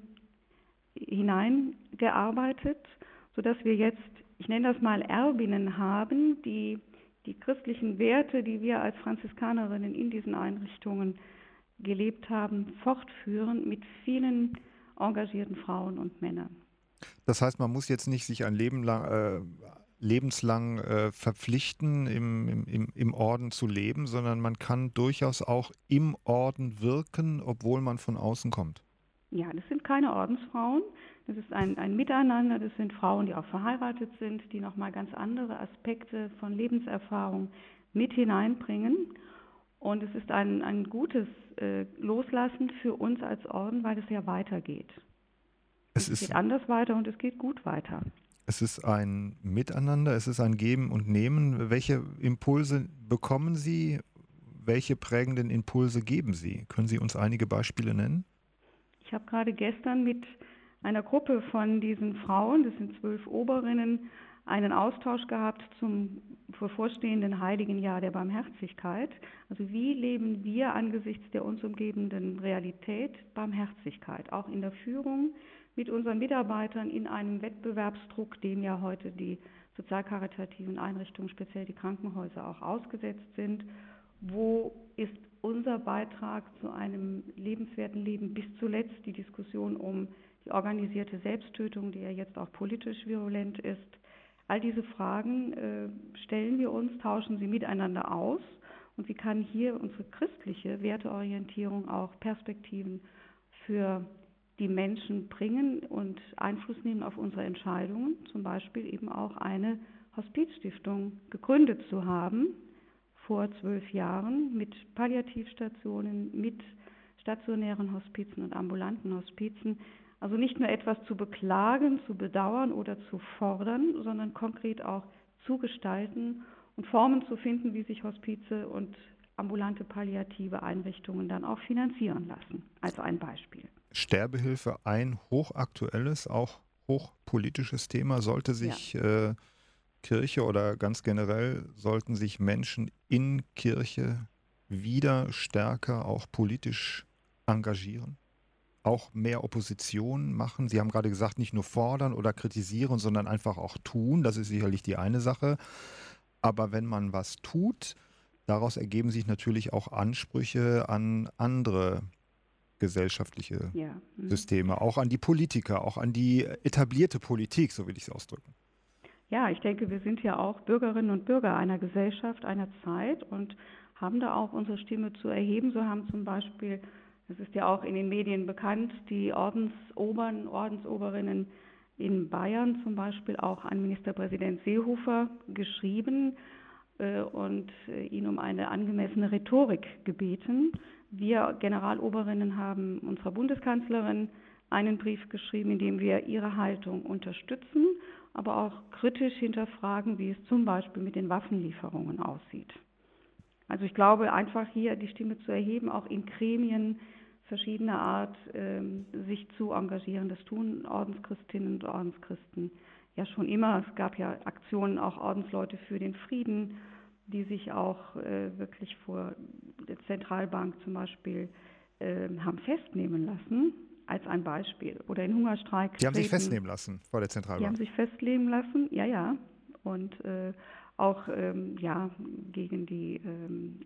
hineingearbeitet, sodass wir jetzt, ich nenne das mal Erbinnen haben, die die christlichen Werte, die wir als Franziskanerinnen in diesen Einrichtungen gelebt haben, fortführen mit vielen engagierten Frauen und Männern. Das heißt, man muss jetzt nicht sich ein Leben lang, äh, lebenslang äh, verpflichten, im, im, im Orden zu leben, sondern man kann durchaus auch im Orden wirken, obwohl man von außen kommt. Ja, das sind keine Ordensfrauen, das ist ein, ein Miteinander, das sind Frauen, die auch verheiratet sind, die nochmal ganz andere Aspekte von Lebenserfahrung mit hineinbringen. Und es ist ein, ein gutes äh, Loslassen für uns als Orden, weil es ja weitergeht. Es, Es ist, geht anders weiter und es geht gut weiter. es ist ein Miteinander, es ist ein Geben und Nehmen. Welche Impulse bekommen Sie? Welche prägenden Impulse geben Sie? Können Sie uns einige Beispiele nennen? Ich habe gerade gestern mit einer Gruppe von diesen Frauen, das sind zwölf Oberinnen, einen Austausch gehabt zum bevorstehenden Heiligen Jahr der Barmherzigkeit. Also wie leben wir angesichts der uns umgebenden Realität Barmherzigkeit, auch in der Führung mit unseren Mitarbeitern in einem Wettbewerbsdruck, dem ja heute die sozial-karitativen Einrichtungen, speziell die Krankenhäuser, auch ausgesetzt sind. Wo ist unser Beitrag zu einem lebenswerten Leben bis zuletzt? Die Diskussion um die organisierte Selbsttötung, die ja jetzt auch politisch virulent ist. All diese Fragen äh, stellen wir uns, tauschen sie miteinander aus und wie kann hier unsere christliche Werteorientierung auch Perspektiven für die Menschen bringen und Einfluss nehmen auf unsere Entscheidungen, zum Beispiel eben auch eine Hospizstiftung gegründet zu haben, vor zwölf Jahren mit Palliativstationen, mit stationären Hospizen und ambulanten Hospizen. Also nicht nur etwas zu beklagen, zu bedauern oder zu fordern, sondern konkret auch zu gestalten und Formen zu finden, wie sich Hospize und ambulante palliative Einrichtungen dann auch finanzieren lassen, als ein Beispiel. Sterbehilfe, ein hochaktuelles, auch hochpolitisches Thema. Sollte sich ja. äh, Kirche oder ganz generell, sollten sich Menschen in Kirche wieder stärker auch politisch engagieren? Auch mehr Opposition machen? Sie haben gerade gesagt, nicht nur fordern oder kritisieren, sondern einfach auch tun. Das ist sicherlich die eine Sache. Aber wenn man was tut, daraus ergeben sich natürlich auch Ansprüche an andere gesellschaftliche ja. mhm. Systeme, auch an die Politiker, auch an die etablierte Politik, so will ich es ausdrücken. Ja, ich denke, wir sind ja auch Bürgerinnen und Bürger einer Gesellschaft, einer Zeit und haben da auch unsere Stimme zu erheben. So haben zum Beispiel, das ist ja auch in den Medien bekannt, die Ordensobern, Ordensoberinnen in Bayern zum Beispiel auch an Ministerpräsident Seehofer geschrieben äh, und äh, ihn um eine angemessene Rhetorik gebeten. Wir Generaloberinnen haben unserer Bundeskanzlerin einen Brief geschrieben, in dem wir ihre Haltung unterstützen, aber auch kritisch hinterfragen, wie es zum Beispiel mit den Waffenlieferungen aussieht. Also ich glaube, einfach hier die Stimme zu erheben, auch in Gremien verschiedener Art ähm, sich zu engagieren. Das tun Ordenschristinnen und Ordenschristen ja schon immer. Es gab ja Aktionen, auch Ordensleute für den Frieden, die sich auch äh, wirklich vor der Zentralbank zum Beispiel äh, haben festnehmen lassen, als ein Beispiel. Oder in Hungerstreik. Die haben sich festnehmen lassen vor der Zentralbank. Die haben sich festnehmen lassen, ja, ja. Und äh, auch ähm, ja, gegen die ähm,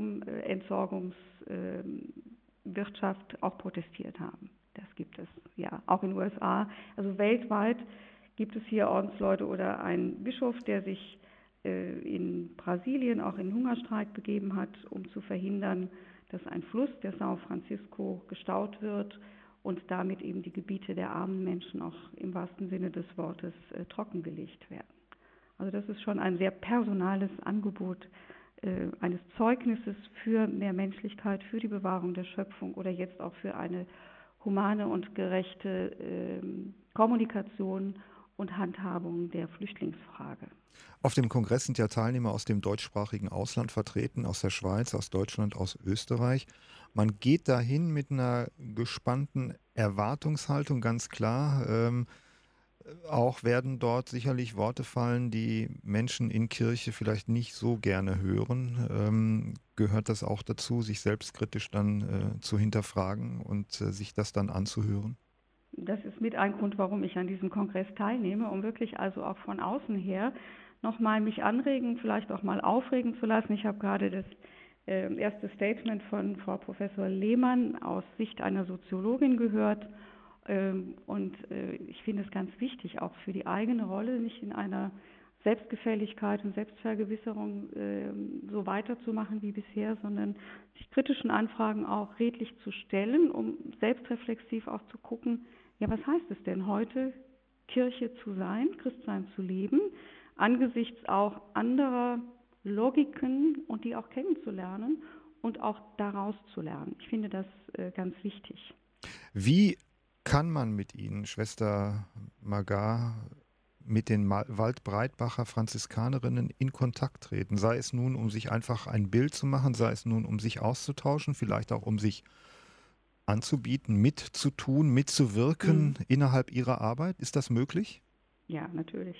Atomentsorgungswirtschaft äh, auch protestiert haben. Das gibt es, ja, auch in den U S A. Also weltweit gibt es hier Ordensleute oder einen Bischof, der sich äh, in Brasilien auch in Hungerstreik begeben hat, um zu verhindern, dass ein Fluss, der São Francisco, gestaut wird und damit eben die Gebiete der armen Menschen auch im wahrsten Sinne des Wortes äh, trockengelegt werden. Also das ist schon ein sehr personales Angebot äh, eines Zeugnisses für mehr Menschlichkeit, für die Bewahrung der Schöpfung oder jetzt auch für eine humane und gerechte äh, Kommunikation und Handhabung der Flüchtlingsfrage. Auf dem Kongress sind ja Teilnehmer aus dem deutschsprachigen Ausland vertreten, aus der Schweiz, aus Deutschland, aus Österreich. Man geht dahin mit einer gespannten Erwartungshaltung, ganz klar. Ähm, auch werden dort sicherlich Worte fallen, die Menschen in Kirche vielleicht nicht so gerne hören. Ähm, gehört das auch dazu, sich selbstkritisch dann äh, zu hinterfragen und äh, sich das dann anzuhören? Das ist mit ein Grund, warum ich an diesem Kongress teilnehme, um wirklich also auch von außen her nochmal mich anregen, vielleicht auch mal aufregen zu lassen. Ich habe gerade das äh, erste Statement von Frau Professor Lehmann aus Sicht einer Soziologin gehört. Ähm, und äh, ich finde es ganz wichtig, auch für die eigene Rolle, nicht in einer Selbstgefälligkeit und Selbstvergewisserung äh, so weiterzumachen wie bisher, sondern sich kritischen Anfragen auch redlich zu stellen, um selbstreflexiv auch zu gucken, ja, was heißt es denn heute, Kirche zu sein, Christsein zu leben, angesichts auch anderer Logiken und die auch kennenzulernen und auch daraus zu lernen. Ich finde das äh, ganz wichtig. Wie kann man mit Ihnen, Schwester Magar, mit den Waldbreitbacher Franziskanerinnen in Kontakt treten? Sei es nun, um sich einfach ein Bild zu machen, sei es nun, um sich auszutauschen, vielleicht auch um sich anzubieten, mitzutun, mitzuwirken mhm. innerhalb Ihrer Arbeit? Ist das möglich? Ja, natürlich.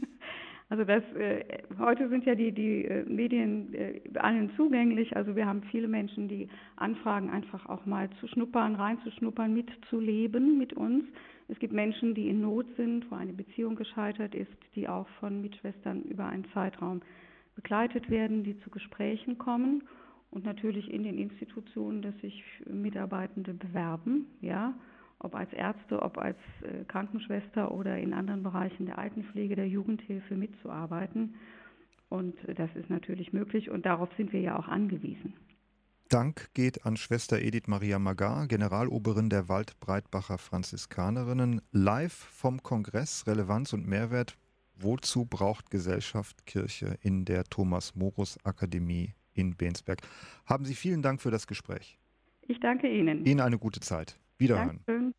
Also das, äh, heute sind ja die, die äh, Medien äh, allen zugänglich. Also wir haben viele Menschen, die anfragen, einfach auch mal zu schnuppern, reinzuschnuppern, mitzuleben mit uns. Es gibt Menschen, die in Not sind, wo eine Beziehung gescheitert ist, die auch von Mitschwestern über einen Zeitraum begleitet werden, die zu Gesprächen kommen. Und natürlich in den Institutionen, dass sich Mitarbeitende bewerben, ja, ob als Ärzte, ob als äh, Krankenschwester oder in anderen Bereichen der Altenpflege, der Jugendhilfe mitzuarbeiten. Und äh, das ist natürlich möglich und darauf sind wir ja auch angewiesen. Dank geht an Schwester Edith Maria Magar, Generaloberin der Waldbreitbacher Franziskanerinnen, live vom Kongress Relevanz und Mehrwert. Wozu braucht Gesellschaft Kirche in der Thomas-Morus-Akademie in Bensberg? Haben Sie vielen Dank für das Gespräch. Ich danke Ihnen. Ihnen eine gute Zeit. Wiederhören. Dankeschön.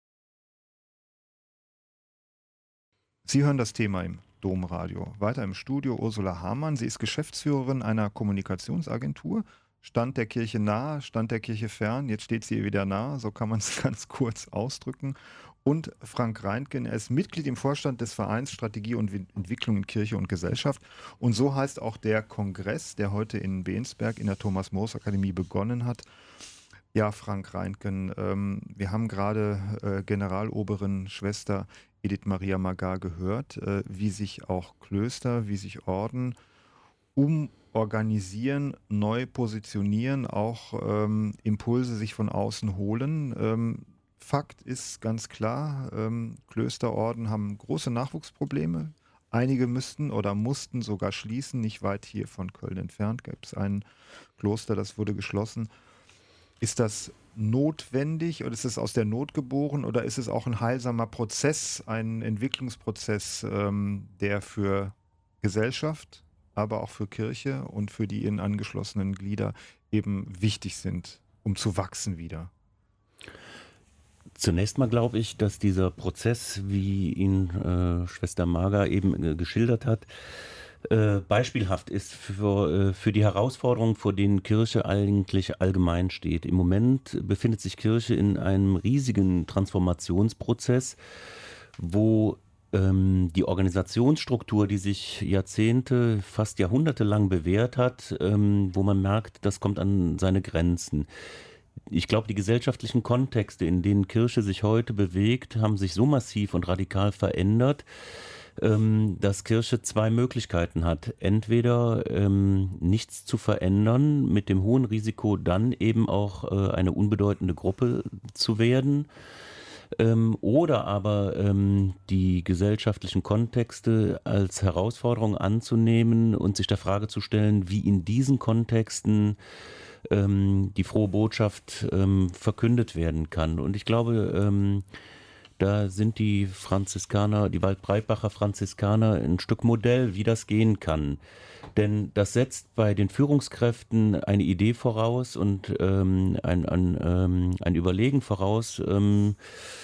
Sie hören das Thema im Domradio. Weiter im Studio Ursula Hamann. Sie ist Geschäftsführerin einer Kommunikationsagentur. Stand der Kirche nahe, stand der Kirche fern. Jetzt steht sie ihr wieder nahe, so kann man es ganz kurz ausdrücken. Und Frank Reintgen, er ist Mitglied im Vorstand des Vereins Strategie und Entwicklung in Kirche und Gesellschaft. Und so heißt auch der Kongress, der heute in Bensberg in der Thomas-Morus-Akademie begonnen hat. Ja, Frank Reintgen, ähm, wir haben gerade äh, Generaloberin Schwester Edith Maria Magar gehört, äh, wie sich auch Klöster, wie sich Orden umorganisieren, neu positionieren, auch ähm, Impulse sich von außen holen. Ähm, Fakt ist ganz klar, ähm, Klösterorden haben große Nachwuchsprobleme. Einige müssten oder mussten sogar schließen, nicht weit hier von Köln entfernt gibt es ein Kloster, das wurde geschlossen. Ist das notwendig oder ist es aus der Not geboren oder ist es auch ein heilsamer Prozess, ein Entwicklungsprozess, ähm, der für Gesellschaft, aber auch für Kirche und für die ihnen angeschlossenen Glieder eben wichtig sind, um zu wachsen wieder? Zunächst mal glaube ich, dass dieser Prozess, wie ihn äh, Schwester Magar eben äh, geschildert hat, Äh, beispielhaft ist für, äh, für die Herausforderungen, vor denen Kirche eigentlich allgemein steht. Im Moment befindet sich Kirche in einem riesigen Transformationsprozess, wo ähm, die Organisationsstruktur, die sich Jahrzehnte, fast Jahrhunderte lang bewährt hat, ähm, wo man merkt, das kommt an seine Grenzen. Ich glaube, die gesellschaftlichen Kontexte, in denen Kirche sich heute bewegt, haben sich so massiv und radikal verändert, dass Kirche zwei Möglichkeiten hat. Entweder ähm, nichts zu verändern, mit dem hohen Risiko dann eben auch äh, eine unbedeutende Gruppe zu werden, Ähm, oder aber ähm, die gesellschaftlichen Kontexte als Herausforderung anzunehmen und sich der Frage zu stellen, wie in diesen Kontexten ähm, die frohe Botschaft ähm, verkündet werden kann. Und ich glaube, ähm, da sind die Franziskaner, die Waldbreitbacher Franziskaner ein Stück Modell, wie das gehen kann. Denn das setzt bei den Führungskräften eine Idee voraus und ähm, ein, ein, ähm, ein Überlegen voraus, ähm,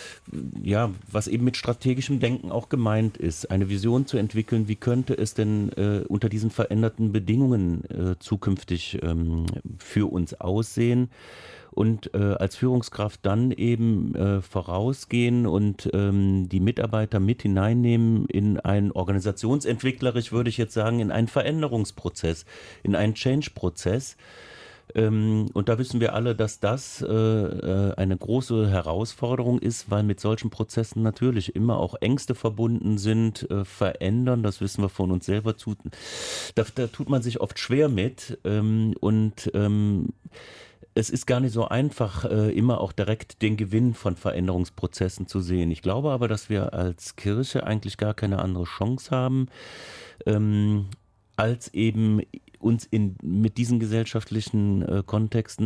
ja, was eben mit strategischem Denken auch gemeint ist, eine Vision zu entwickeln, wie könnte es denn äh, unter diesen veränderten Bedingungen äh, zukünftig ähm, für uns aussehen. Und äh, als Führungskraft dann eben äh, vorausgehen und ähm, die Mitarbeiter mit hineinnehmen in einen organisationsentwicklerisch, würde ich jetzt sagen, in einen Veränderungsprozess, in einen Change-Prozess. Ähm, und da wissen wir alle, dass das äh, äh, eine große Herausforderung ist, weil mit solchen Prozessen natürlich immer auch Ängste verbunden sind, äh, verändern, das wissen wir von uns selber. Zu, da, da tut man sich oft schwer mit ähm, und ähm, es ist gar nicht so einfach, äh, immer auch direkt den Gewinn von Veränderungsprozessen zu sehen. Ich glaube aber, dass wir als Kirche eigentlich gar keine andere Chance haben, ähm, als eben uns in, mit diesen gesellschaftlichen äh, Kontexten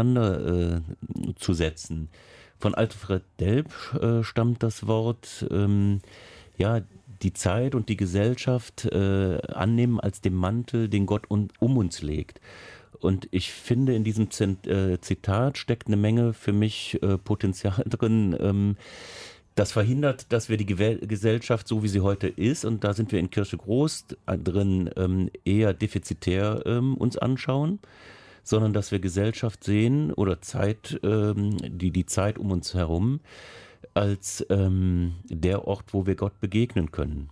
auseinanderzusetzen. Äh, Von Alfred Delp äh, stammt das Wort, ähm, ja, die Zeit und die Gesellschaft äh, annehmen als den Mantel, den Gott un, um uns legt. Und ich finde, in diesem Zitat steckt eine Menge für mich äh, Potenzial drin, ähm, das verhindert, dass wir die Gesellschaft, so wie sie heute ist, und da sind wir in Kirche groß drin, ähm, eher defizitär ähm, uns anschauen, sondern dass wir Gesellschaft sehen oder Zeit, ähm, die, die Zeit um uns herum, als ähm, der Ort, wo wir Gott begegnen können.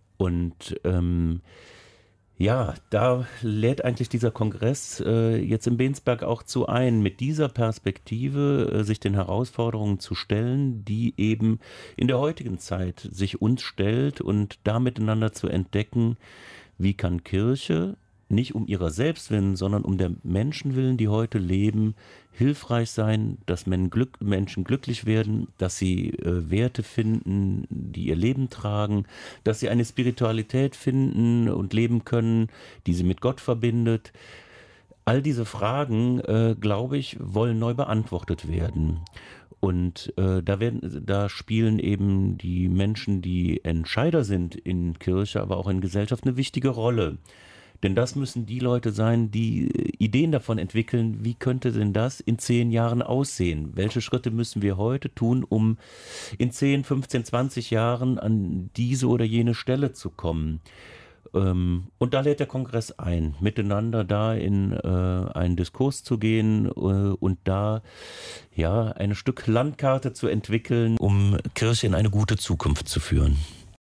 Und ähm, ja, da lädt eigentlich dieser Kongress äh, jetzt in Bensberg auch zu ein, mit dieser Perspektive äh, sich den Herausforderungen zu stellen, die eben in der heutigen Zeit sich uns stellt und da miteinander zu entdecken, wie kann Kirche nicht um ihrer selbst willen, sondern um der Menschen willen, die heute leben, hilfreich sein, dass Men Glück, Menschen glücklich werden, dass sie äh, Werte finden, die ihr Leben tragen, dass sie eine Spiritualität finden und leben können, die sie mit Gott verbindet. All diese Fragen, äh, glaube ich, wollen neu beantwortet werden. Und äh, da, werden, da spielen eben die Menschen, die Entscheider sind in Kirche, aber auch in Gesellschaft, eine wichtige Rolle. Denn das müssen die Leute sein, die Ideen davon entwickeln, wie könnte denn das in zehn Jahren aussehen? Welche Schritte müssen wir heute tun, um in zehn, fünfzehn, zwanzig Jahren an diese oder jene Stelle zu kommen? Und da lädt der Kongress ein, miteinander da in äh, einen Diskurs zu gehen äh, und da ja ein Stück Landkarte zu entwickeln, um Kirche in eine gute Zukunft zu führen.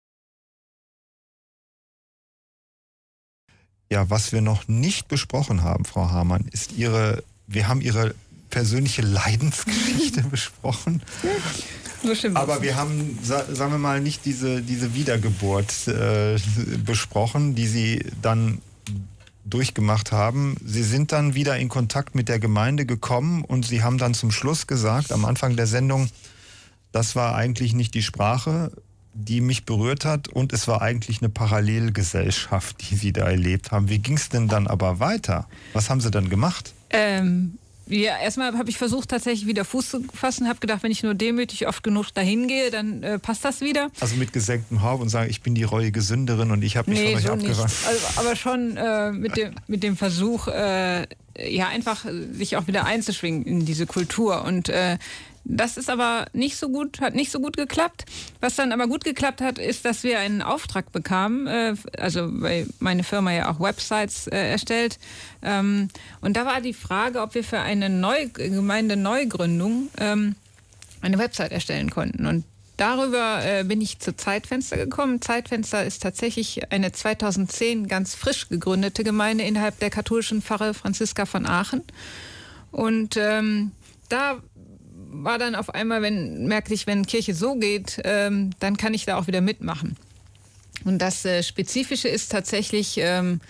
Ja, was wir noch nicht besprochen haben, Frau Hamann, ist Ihre, wir haben Ihre persönliche Leidensgeschichte besprochen. So stimmt. Aber wir haben, sagen wir mal, nicht diese, diese Wiedergeburt äh, besprochen, die Sie dann durchgemacht haben. Sie sind dann wieder in Kontakt mit der Gemeinde gekommen und Sie haben dann zum Schluss gesagt, am Anfang der Sendung, das war eigentlich nicht die Sprache, die mich berührt hat, und es war eigentlich eine Parallelgesellschaft, die Sie da erlebt haben. Wie ging es denn dann aber weiter? Was haben Sie dann gemacht? Ähm, ja, erstmal habe ich versucht, tatsächlich wieder Fuß zu fassen, habe gedacht, wenn ich nur demütig oft genug dahin gehe, dann äh, passt das wieder. Also mit gesenktem Haupt und sagen, ich bin die reuige Sünderin und ich habe mich nee, von euch so abgewandt. Also, aber schon äh, mit, dem, mit dem Versuch, äh, ja, einfach sich auch wieder einzuschwingen in diese Kultur. Und äh, das ist aber nicht so gut, hat nicht so gut geklappt. Was dann aber gut geklappt hat, ist, dass wir einen Auftrag bekamen, äh, also weil meine Firma ja auch Websites äh, erstellt. Ähm, und da war die Frage, ob wir für eine Neu Gemeinde-Neugründung ähm, eine Website erstellen konnten. Und darüber äh, bin ich zu Zeitfenster gekommen. Zeitfenster ist tatsächlich eine zweitausendzehn ganz frisch gegründete Gemeinde innerhalb der katholischen Pfarre Franziska von Aachen. Und ähm, da war dann auf einmal, wenn merkte ich, wenn Kirche so geht, ähm, dann kann ich da auch wieder mitmachen. Und das äh, Spezifische ist tatsächlich, ähm,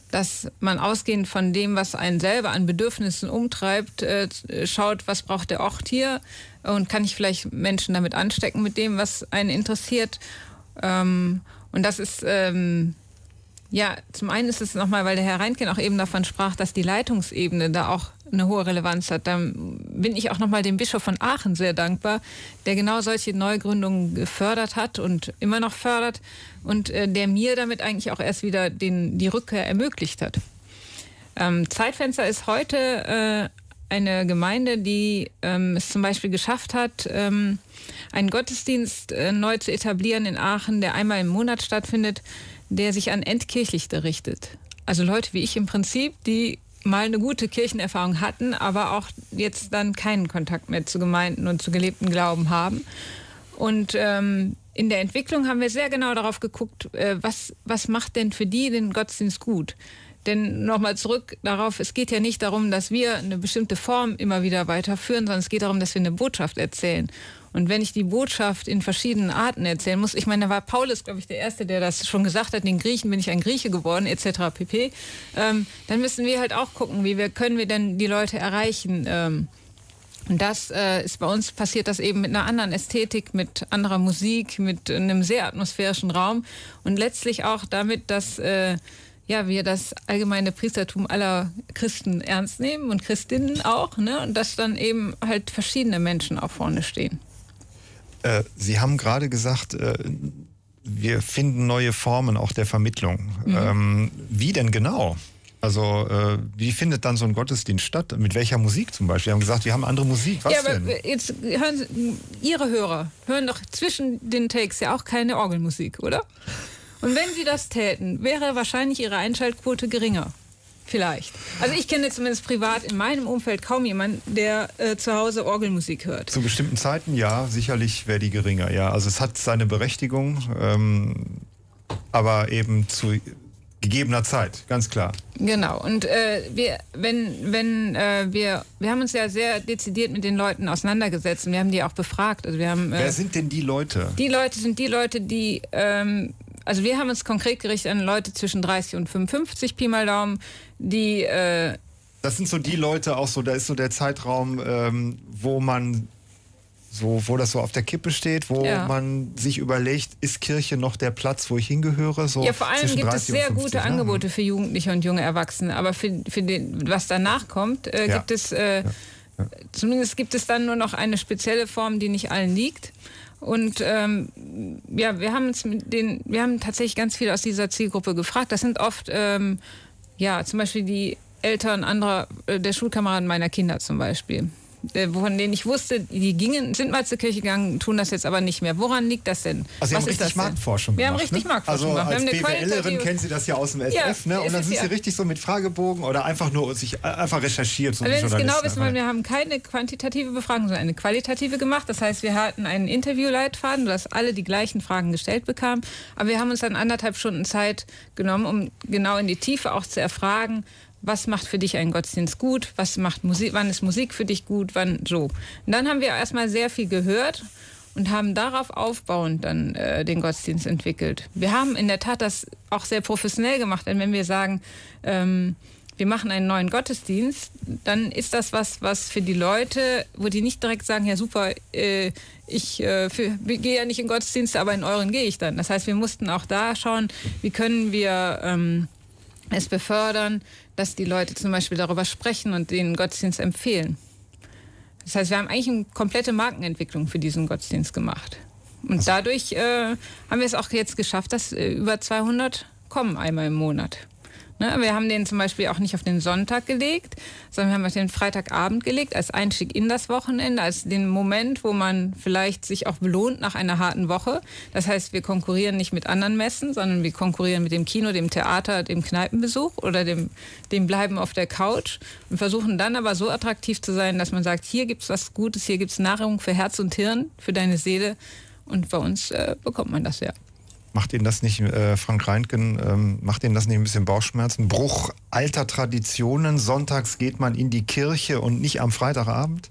dass man ausgehend von dem, was einen selber an Bedürfnissen umtreibt, äh, schaut, was braucht der Ort hier und kann ich vielleicht Menschen damit anstecken mit dem, was einen interessiert. Ähm, und das ist, ähm, ja, zum einen ist es nochmal, weil der Herr Reintgen auch eben davon sprach, dass die Leitungsebene da auch eine hohe Relevanz hat. Da bin ich auch nochmal dem Bischof von Aachen sehr dankbar, der genau solche Neugründungen gefördert hat und immer noch fördert und äh, der mir damit eigentlich auch erst wieder den, die Rückkehr ermöglicht hat. Ähm, Zeitfenster ist heute äh, eine Gemeinde, die ähm, es zum Beispiel geschafft hat, ähm, einen Gottesdienst äh, neu zu etablieren in Aachen, der einmal im Monat stattfindet, der sich an Entkirchlichte richtet. Also Leute wie ich im Prinzip, die mal eine gute Kirchenerfahrung hatten, aber auch jetzt dann keinen Kontakt mehr zu Gemeinden und zu gelebten Glauben haben. Und ähm, in der Entwicklung haben wir sehr genau darauf geguckt, äh, was, was macht denn für die den Gottesdienst gut? Denn nochmal zurück darauf, es geht ja nicht darum, dass wir eine bestimmte Form immer wieder weiterführen, sondern es geht darum, dass wir eine Botschaft erzählen. Und wenn ich die Botschaft in verschiedenen Arten erzählen muss, ich meine, da war Paulus, glaube ich, der Erste, der das schon gesagt hat, den Griechen bin ich ein Grieche geworden, et cetera pp., ähm, dann müssen wir halt auch gucken, wie wir, können wir denn die Leute erreichen. Ähm, und das äh, ist bei uns, passiert das eben mit einer anderen Ästhetik, mit anderer Musik, mit einem sehr atmosphärischen Raum und letztlich auch damit, dass äh, ja, wir das allgemeine Priestertum aller Christen ernst nehmen und Christinnen auch, ne? Und dass dann eben halt verschiedene Menschen auch vorne stehen. Sie haben gerade gesagt, wir finden neue Formen auch der Vermittlung. Mhm. Wie denn genau? Also wie findet dann so ein Gottesdienst statt? Mit welcher Musik zum Beispiel? Sie haben gesagt, wir haben andere Musik. Was ja, aber denn? Jetzt hören Sie, Ihre Hörer hören doch zwischen den Takes ja auch keine Orgelmusik, oder? Und wenn Sie das täten, wäre wahrscheinlich Ihre Einschaltquote geringer. Vielleicht. Also ich kenne zumindest privat in meinem Umfeld kaum jemanden, der äh, zu Hause Orgelmusik hört. Zu bestimmten Zeiten, ja, sicherlich wäre die geringer, ja. Also es hat seine Berechtigung, ähm, aber eben zu gegebener Zeit, ganz klar. Genau. Und äh, wir, wenn, wenn äh, wir, wir haben uns ja sehr dezidiert mit den Leuten auseinandergesetzt und wir haben die auch befragt. Also wir haben, äh, Wer sind denn die Leute? Die Leute sind die Leute, die ähm, also wir haben uns konkret gerichtet an Leute zwischen dreißig und fünfundfünfzig, Pi mal Daumen, die... Äh das sind so die Leute auch so, da ist so der Zeitraum, ähm, wo man so, wo das so auf der Kippe steht, wo ja. man sich überlegt, ist Kirche noch der Platz, wo ich hingehöre? So ja, vor allem gibt es sehr gute Jahren. Angebote für Jugendliche und junge Erwachsene, aber für, für den, was danach kommt, äh, ja. gibt es, äh, ja. Ja. zumindest gibt es dann nur noch eine spezielle Form, die nicht allen liegt. Und ähm, ja, wir haben uns mit den, wir haben tatsächlich ganz viel aus dieser Zielgruppe gefragt. Das sind oft, ähm, ja, zum Beispiel die Eltern anderer, äh, der Schulkameraden meiner Kinder zum Beispiel. Äh, von denen ich wusste, die gingen, sind mal zur Kirche gegangen, tun das jetzt aber nicht mehr. Woran liegt das denn? Also Sie Was haben ist richtig das Marktforschung Wir gemacht. haben richtig ne? Marktforschung also gemacht. Als Wir haben eine BWLerin kennen Sie das ja aus dem S F, ja, ne? Und dann sind Sie ja. richtig so mit Fragebogen oder einfach nur sich einfach recherchiert. So also wenn Sie es genau wissen wollen, wir haben keine quantitative Befragung, sondern eine qualitative gemacht. Das heißt, wir hatten einen Interviewleitfaden, dass alle die gleichen Fragen gestellt bekamen. Aber wir haben uns dann anderthalb Stunden Zeit genommen, um genau in die Tiefe auch zu erfragen, was macht für dich einen Gottesdienst gut? Was macht Musik? Wann ist Musik für dich gut? Wann so? Und dann haben wir erstmal sehr viel gehört und haben darauf aufbauend dann äh, den Gottesdienst entwickelt. Wir haben in der Tat das auch sehr professionell gemacht, denn wenn wir sagen, ähm, wir machen einen neuen Gottesdienst, dann ist das was, was für die Leute, wo die nicht direkt sagen, ja super, äh, ich äh, gehe ja nicht in Gottesdienste, aber in euren gehe ich dann. Das heißt, wir mussten auch da schauen, wie können wir ähm, es befördern, dass die Leute zum Beispiel darüber sprechen und den Gottesdienst empfehlen. Das heißt, wir haben eigentlich eine komplette Markenentwicklung für diesen Gottesdienst gemacht. Und also dadurch äh, haben wir es auch jetzt geschafft, dass äh, über zweihundert kommen einmal im Monat. Ne? Wir haben den zum Beispiel auch nicht auf den Sonntag gelegt, sondern wir haben auf den Freitagabend gelegt, als Einstieg in das Wochenende, als den Moment, wo man vielleicht sich auch belohnt nach einer harten Woche. Das heißt, wir konkurrieren nicht mit anderen Messen, sondern wir konkurrieren mit dem Kino, dem Theater, dem Kneipenbesuch oder dem, dem Bleiben auf der Couch und versuchen dann aber so attraktiv zu sein, dass man sagt, hier gibt's was Gutes, hier gibt's Nahrung für Herz und Hirn, für deine Seele und bei uns äh, bekommt man das ja. Macht Ihnen das nicht, äh, Frank Reintgen, ähm, macht Ihnen das nicht ein bisschen Bauchschmerzen? Bruch alter Traditionen, sonntags geht man in die Kirche und nicht am Freitagabend?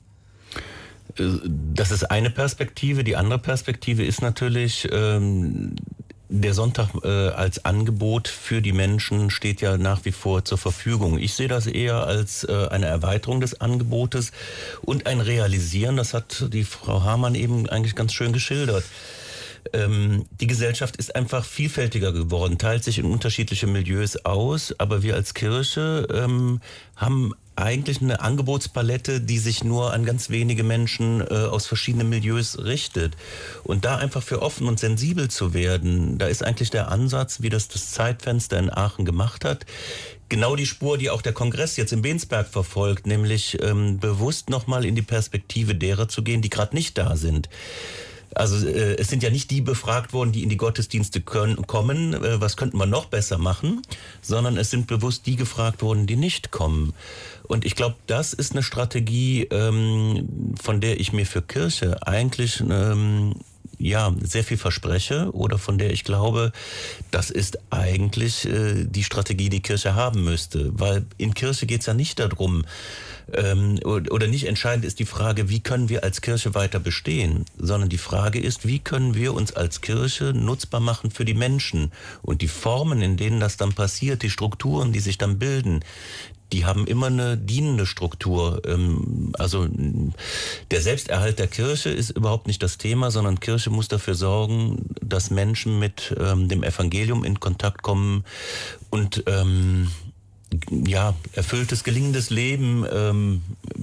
Das ist eine Perspektive. Die andere Perspektive ist natürlich, ähm, der Sonntag äh, als Angebot für die Menschen steht ja nach wie vor zur Verfügung. Ich sehe das eher als äh, eine Erweiterung des Angebotes und ein Realisieren, das hat die Frau Hamann eben eigentlich ganz schön geschildert. Ähm, die Gesellschaft ist einfach vielfältiger geworden, teilt sich in unterschiedliche Milieus aus, aber wir als Kirche ähm, haben eigentlich eine Angebotspalette, die sich nur an ganz wenige Menschen äh, aus verschiedenen Milieus richtet. Und da einfach für offen und sensibel zu werden, da ist eigentlich der Ansatz, wie das das Zeitfenster in Aachen gemacht hat, genau die Spur, die auch der Kongress jetzt in Bensberg verfolgt, nämlich ähm, bewusst nochmal in die Perspektive derer zu gehen, die gerade nicht da sind. Also äh, es sind ja nicht die befragt worden, die in die Gottesdienste können, kommen, äh, was könnten wir noch besser machen, sondern es sind bewusst die gefragt worden, die nicht kommen. Und ich glaube, das ist eine Strategie, ähm, von der ich mir für Kirche eigentlich ähm, ja sehr viel verspreche oder von der ich glaube, das ist eigentlich äh, die Strategie, die Kirche haben müsste. Weil in Kirche geht es ja nicht darum, ähm, oder nicht entscheidend ist die Frage, wie können wir als Kirche weiter bestehen, sondern die Frage ist, wie können wir uns als Kirche nutzbar machen für die Menschen. Und die Formen, in denen das dann passiert, die Strukturen, die sich dann bilden, die haben immer eine dienende Struktur. Also der Selbsterhalt der Kirche ist überhaupt nicht das Thema, sondern Kirche muss dafür sorgen, dass Menschen mit dem Evangelium in Kontakt kommen und ähm, ja, erfülltes, gelingendes Leben, ähm,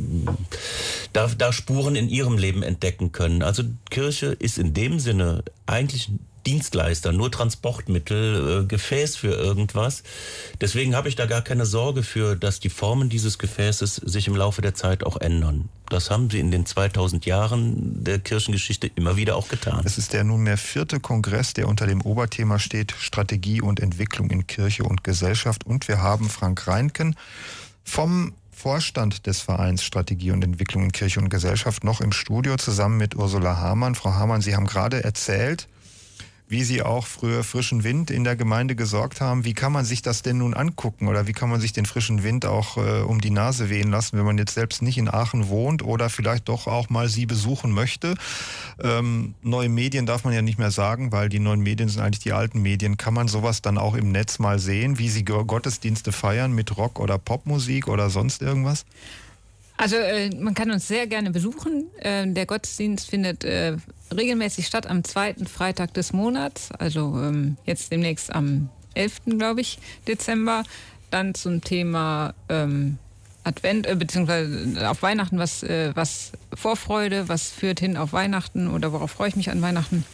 da, da Spuren in ihrem Leben entdecken können. Also Kirche ist in dem Sinne eigentlich Dienstleister, nur Transportmittel, äh, Gefäß für irgendwas. Deswegen habe ich da gar keine Sorge für, dass die Formen dieses Gefäßes sich im Laufe der Zeit auch ändern. Das haben sie in den zweitausend Jahren der Kirchengeschichte immer wieder auch getan. Es ist der nunmehr vierte Kongress, der unter dem Oberthema steht, Strategie und Entwicklung in Kirche und Gesellschaft. Und wir haben Frank Reinken vom Vorstand des Vereins Strategie und Entwicklung in Kirche und Gesellschaft noch im Studio zusammen mit Ursula Hamann. Frau Hamann, Sie haben gerade erzählt, wie Sie auch früher frischen Wind in der Gemeinde gesorgt haben. Wie kann man sich das denn nun angucken oder wie kann man sich den frischen Wind auch äh, um die Nase wehen lassen, wenn man jetzt selbst nicht in Aachen wohnt oder vielleicht doch auch mal Sie besuchen möchte? Ähm, neue Medien darf man ja nicht mehr sagen, weil die neuen Medien sind eigentlich die alten Medien. Kann man sowas dann auch im Netz mal sehen, wie Sie Gottesdienste feiern mit Rock- oder Popmusik oder sonst irgendwas? Also äh, man kann uns sehr gerne besuchen. Äh, der Gottesdienst findet äh, regelmäßig statt am zweiten Freitag des Monats, also ähm, jetzt demnächst am elften glaube ich, Dezember. Dann zum Thema ähm, Advent, äh, beziehungsweise auf Weihnachten, was, äh, was Vorfreude, was führt hin auf Weihnachten oder worauf freue ich mich an Weihnachten.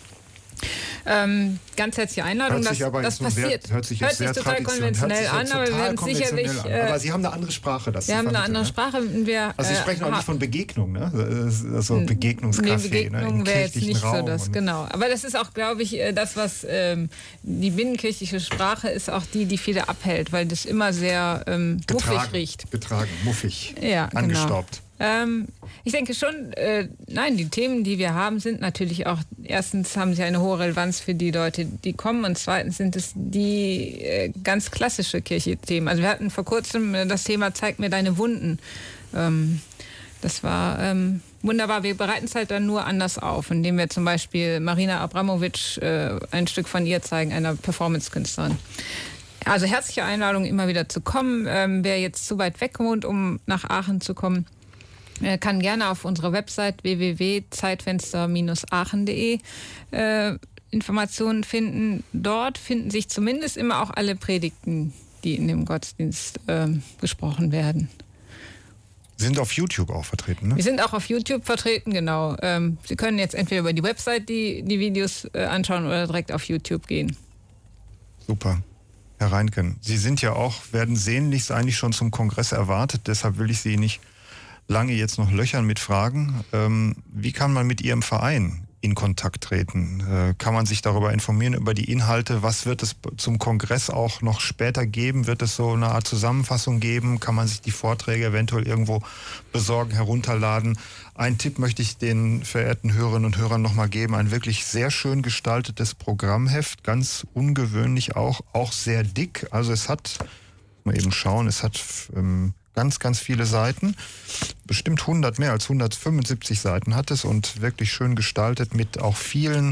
Ähm, ganz herzliche Einladung, dass das passiert. Sehr, hört sich, hört sich sehr total konventionell an, aber wir werden sicherlich... Äh, aber Sie haben eine andere Sprache. Das wir haben eine andere ne? Sprache. Wir, also Sie äh, sprechen auch nicht von Begegnung, ne? Also Begegnungscafé. Nee, Begegnung ne? wäre jetzt nicht Raum so das, genau. Aber das ist auch, glaube ich, das, was ähm, die binnenkirchliche Sprache ist auch die, die viele abhält, weil das immer sehr ähm, muffig riecht. Getragen, muffig, ja, angestaubt. Genau. Ähm, ich denke schon, äh, nein, die Themen, die wir haben, sind natürlich auch, erstens haben sie eine hohe Relevanz für die Leute, die kommen, und zweitens sind es die äh, ganz klassische Kirche-Themen. Also wir hatten vor kurzem äh, das Thema Zeig mir deine Wunden. Ähm, das war ähm, wunderbar. Wir bereiten es halt dann nur anders auf, indem wir zum Beispiel Marina Abramovic äh, ein Stück von ihr zeigen, einer Performance-Künstlerin. Also herzliche Einladung, immer wieder zu kommen. Ähm, wer jetzt zu weit weg wohnt, um nach Aachen zu kommen, kann gerne auf unserer Website w w w punkt zeitfenster Bindestrich aachen punkt de äh, Informationen finden. Dort finden sich zumindest immer auch alle Predigten, die in dem Gottesdienst äh, gesprochen werden. Sie sind auf YouTube auch vertreten, ne? Wir sind auch auf YouTube vertreten, genau. Ähm, Sie können jetzt entweder über die Website die, die Videos äh, anschauen oder direkt auf YouTube gehen. Super. Herr Reinken, Sie sind ja auch, werden sehnlichst eigentlich schon zum Kongress erwartet, deshalb will ich Sie nicht lange jetzt noch löchern mit Fragen. Ähm, wie kann man mit Ihrem Verein in Kontakt treten? Äh, kann man sich darüber informieren, über die Inhalte? Was wird es zum Kongress auch noch später geben? Wird es so eine Art Zusammenfassung geben? Kann man sich die Vorträge eventuell irgendwo besorgen, herunterladen? Ein Tipp möchte ich den verehrten Hörerinnen und Hörern nochmal geben. Ein wirklich sehr schön gestaltetes Programmheft, ganz ungewöhnlich auch, auch sehr dick. Also es hat, mal eben schauen, es hat ähm, ganz, ganz viele Seiten. bestimmt hundert, mehr als hundertfünfundsiebzig Seiten hat es und wirklich schön gestaltet mit auch vielen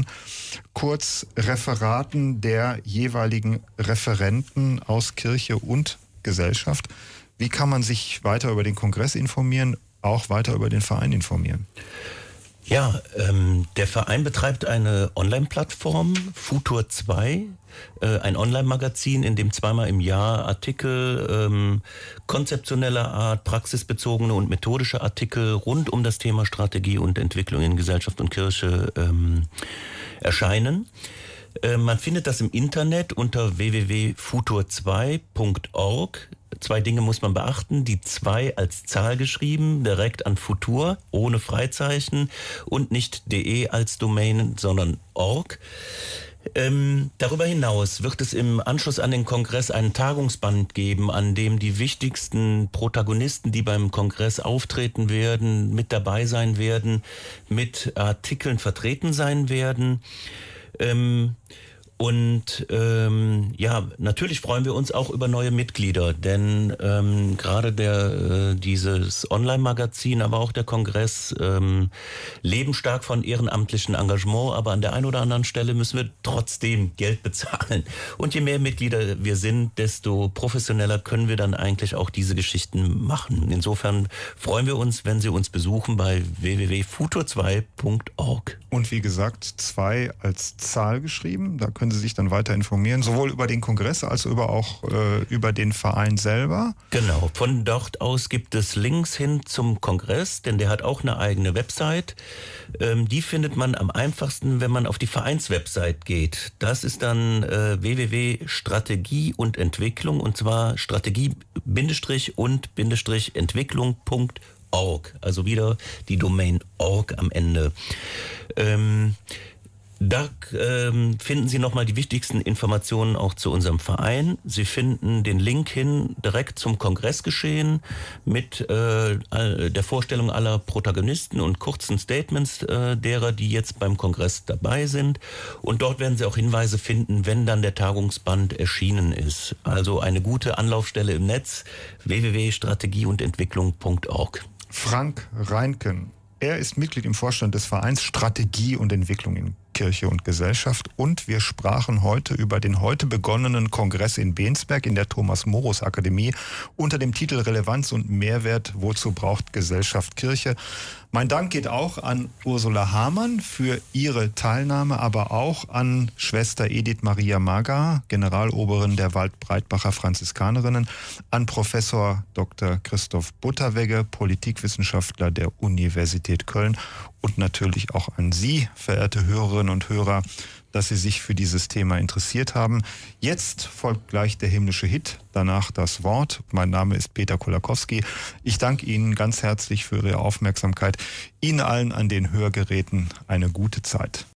Kurzreferaten der jeweiligen Referenten aus Kirche und Gesellschaft. Wie kann man sich weiter über den Kongress informieren, auch weiter über den Verein informieren? Ja, ähm, der Verein betreibt eine Online-Plattform, Futur zwei, äh, ein Online-Magazin, in dem zweimal im Jahr Artikel ähm, konzeptioneller Art, praxisbezogene und methodische Artikel rund um das Thema Strategie und Entwicklung in Gesellschaft und Kirche ähm, erscheinen. Äh, man findet das im Internet unter w w w punkt futur zwei punkt org. Zwei Dinge muss man beachten. Die zwei als Zahl geschrieben, direkt an Futur, ohne Freizeichen und nicht de als Domain, sondern org. Ähm, darüber hinaus wird es im Anschluss an den Kongress einen Tagungsband geben, an dem die wichtigsten Protagonisten, die beim Kongress auftreten werden, mit dabei sein werden, mit Artikeln vertreten sein werden. Ähm, Und ähm, ja, natürlich freuen wir uns auch über neue Mitglieder, denn ähm, gerade der äh, dieses Online-Magazin, aber auch der Kongress ähm, leben stark von ehrenamtlichem Engagement, aber an der einen oder anderen Stelle müssen wir trotzdem Geld bezahlen. Und je mehr Mitglieder wir sind, desto professioneller können wir dann eigentlich auch diese Geschichten machen. Insofern freuen wir uns, wenn Sie uns besuchen bei w w w punkt futur zwei punkt org. Und wie gesagt, zwei als Zahl geschrieben, da können Sie sich dann weiter informieren, sowohl über den Kongress als über auch äh, über den Verein selber. Genau, von dort aus gibt es Links hin zum Kongress, denn der hat auch eine eigene Website. Ähm, die findet man am einfachsten, wenn man auf die Vereinswebsite geht. Das ist dann äh, w w w punkt strategie und Entwicklung, und zwar Strategie und Entwicklung punkt org, also wieder die Domain org am Ende. Ähm, Da ähm, finden Sie nochmal die wichtigsten Informationen auch zu unserem Verein. Sie finden den Link hin direkt zum Kongressgeschehen mit äh, der Vorstellung aller Protagonisten und kurzen Statements äh, derer, die jetzt beim Kongress dabei sind. Und dort werden Sie auch Hinweise finden, wenn dann der Tagungsband erschienen ist. Also eine gute Anlaufstelle im Netz, w w w punkt strategie und Entwicklung punkt org. Frank Reinken. Er ist Mitglied im Vorstand des Vereins Strategie und Entwicklung in Kirche und Gesellschaft, und wir sprachen heute über den heute begonnenen Kongress in Bensberg in der Thomas-Morus-Akademie unter dem Titel Relevanz und Mehrwert, wozu braucht Gesellschaft Kirche? Mein Dank geht auch an Ursula Hamann für ihre Teilnahme, aber auch an Schwester Edith Maria Maga, Generaloberin der Waldbreitbacher Franziskanerinnen, an Professor Doktor Christoph Butterwegge, Politikwissenschaftler der Universität Köln, und natürlich auch an Sie, verehrte Hörerinnen und Hörer, dass Sie sich für dieses Thema interessiert haben. Jetzt folgt gleich der himmlische Hit, danach das Wort. Mein Name ist Peter Kolakowski. Ich danke Ihnen ganz herzlich für Ihre Aufmerksamkeit. Ihnen allen an den Hörgeräten eine gute Zeit.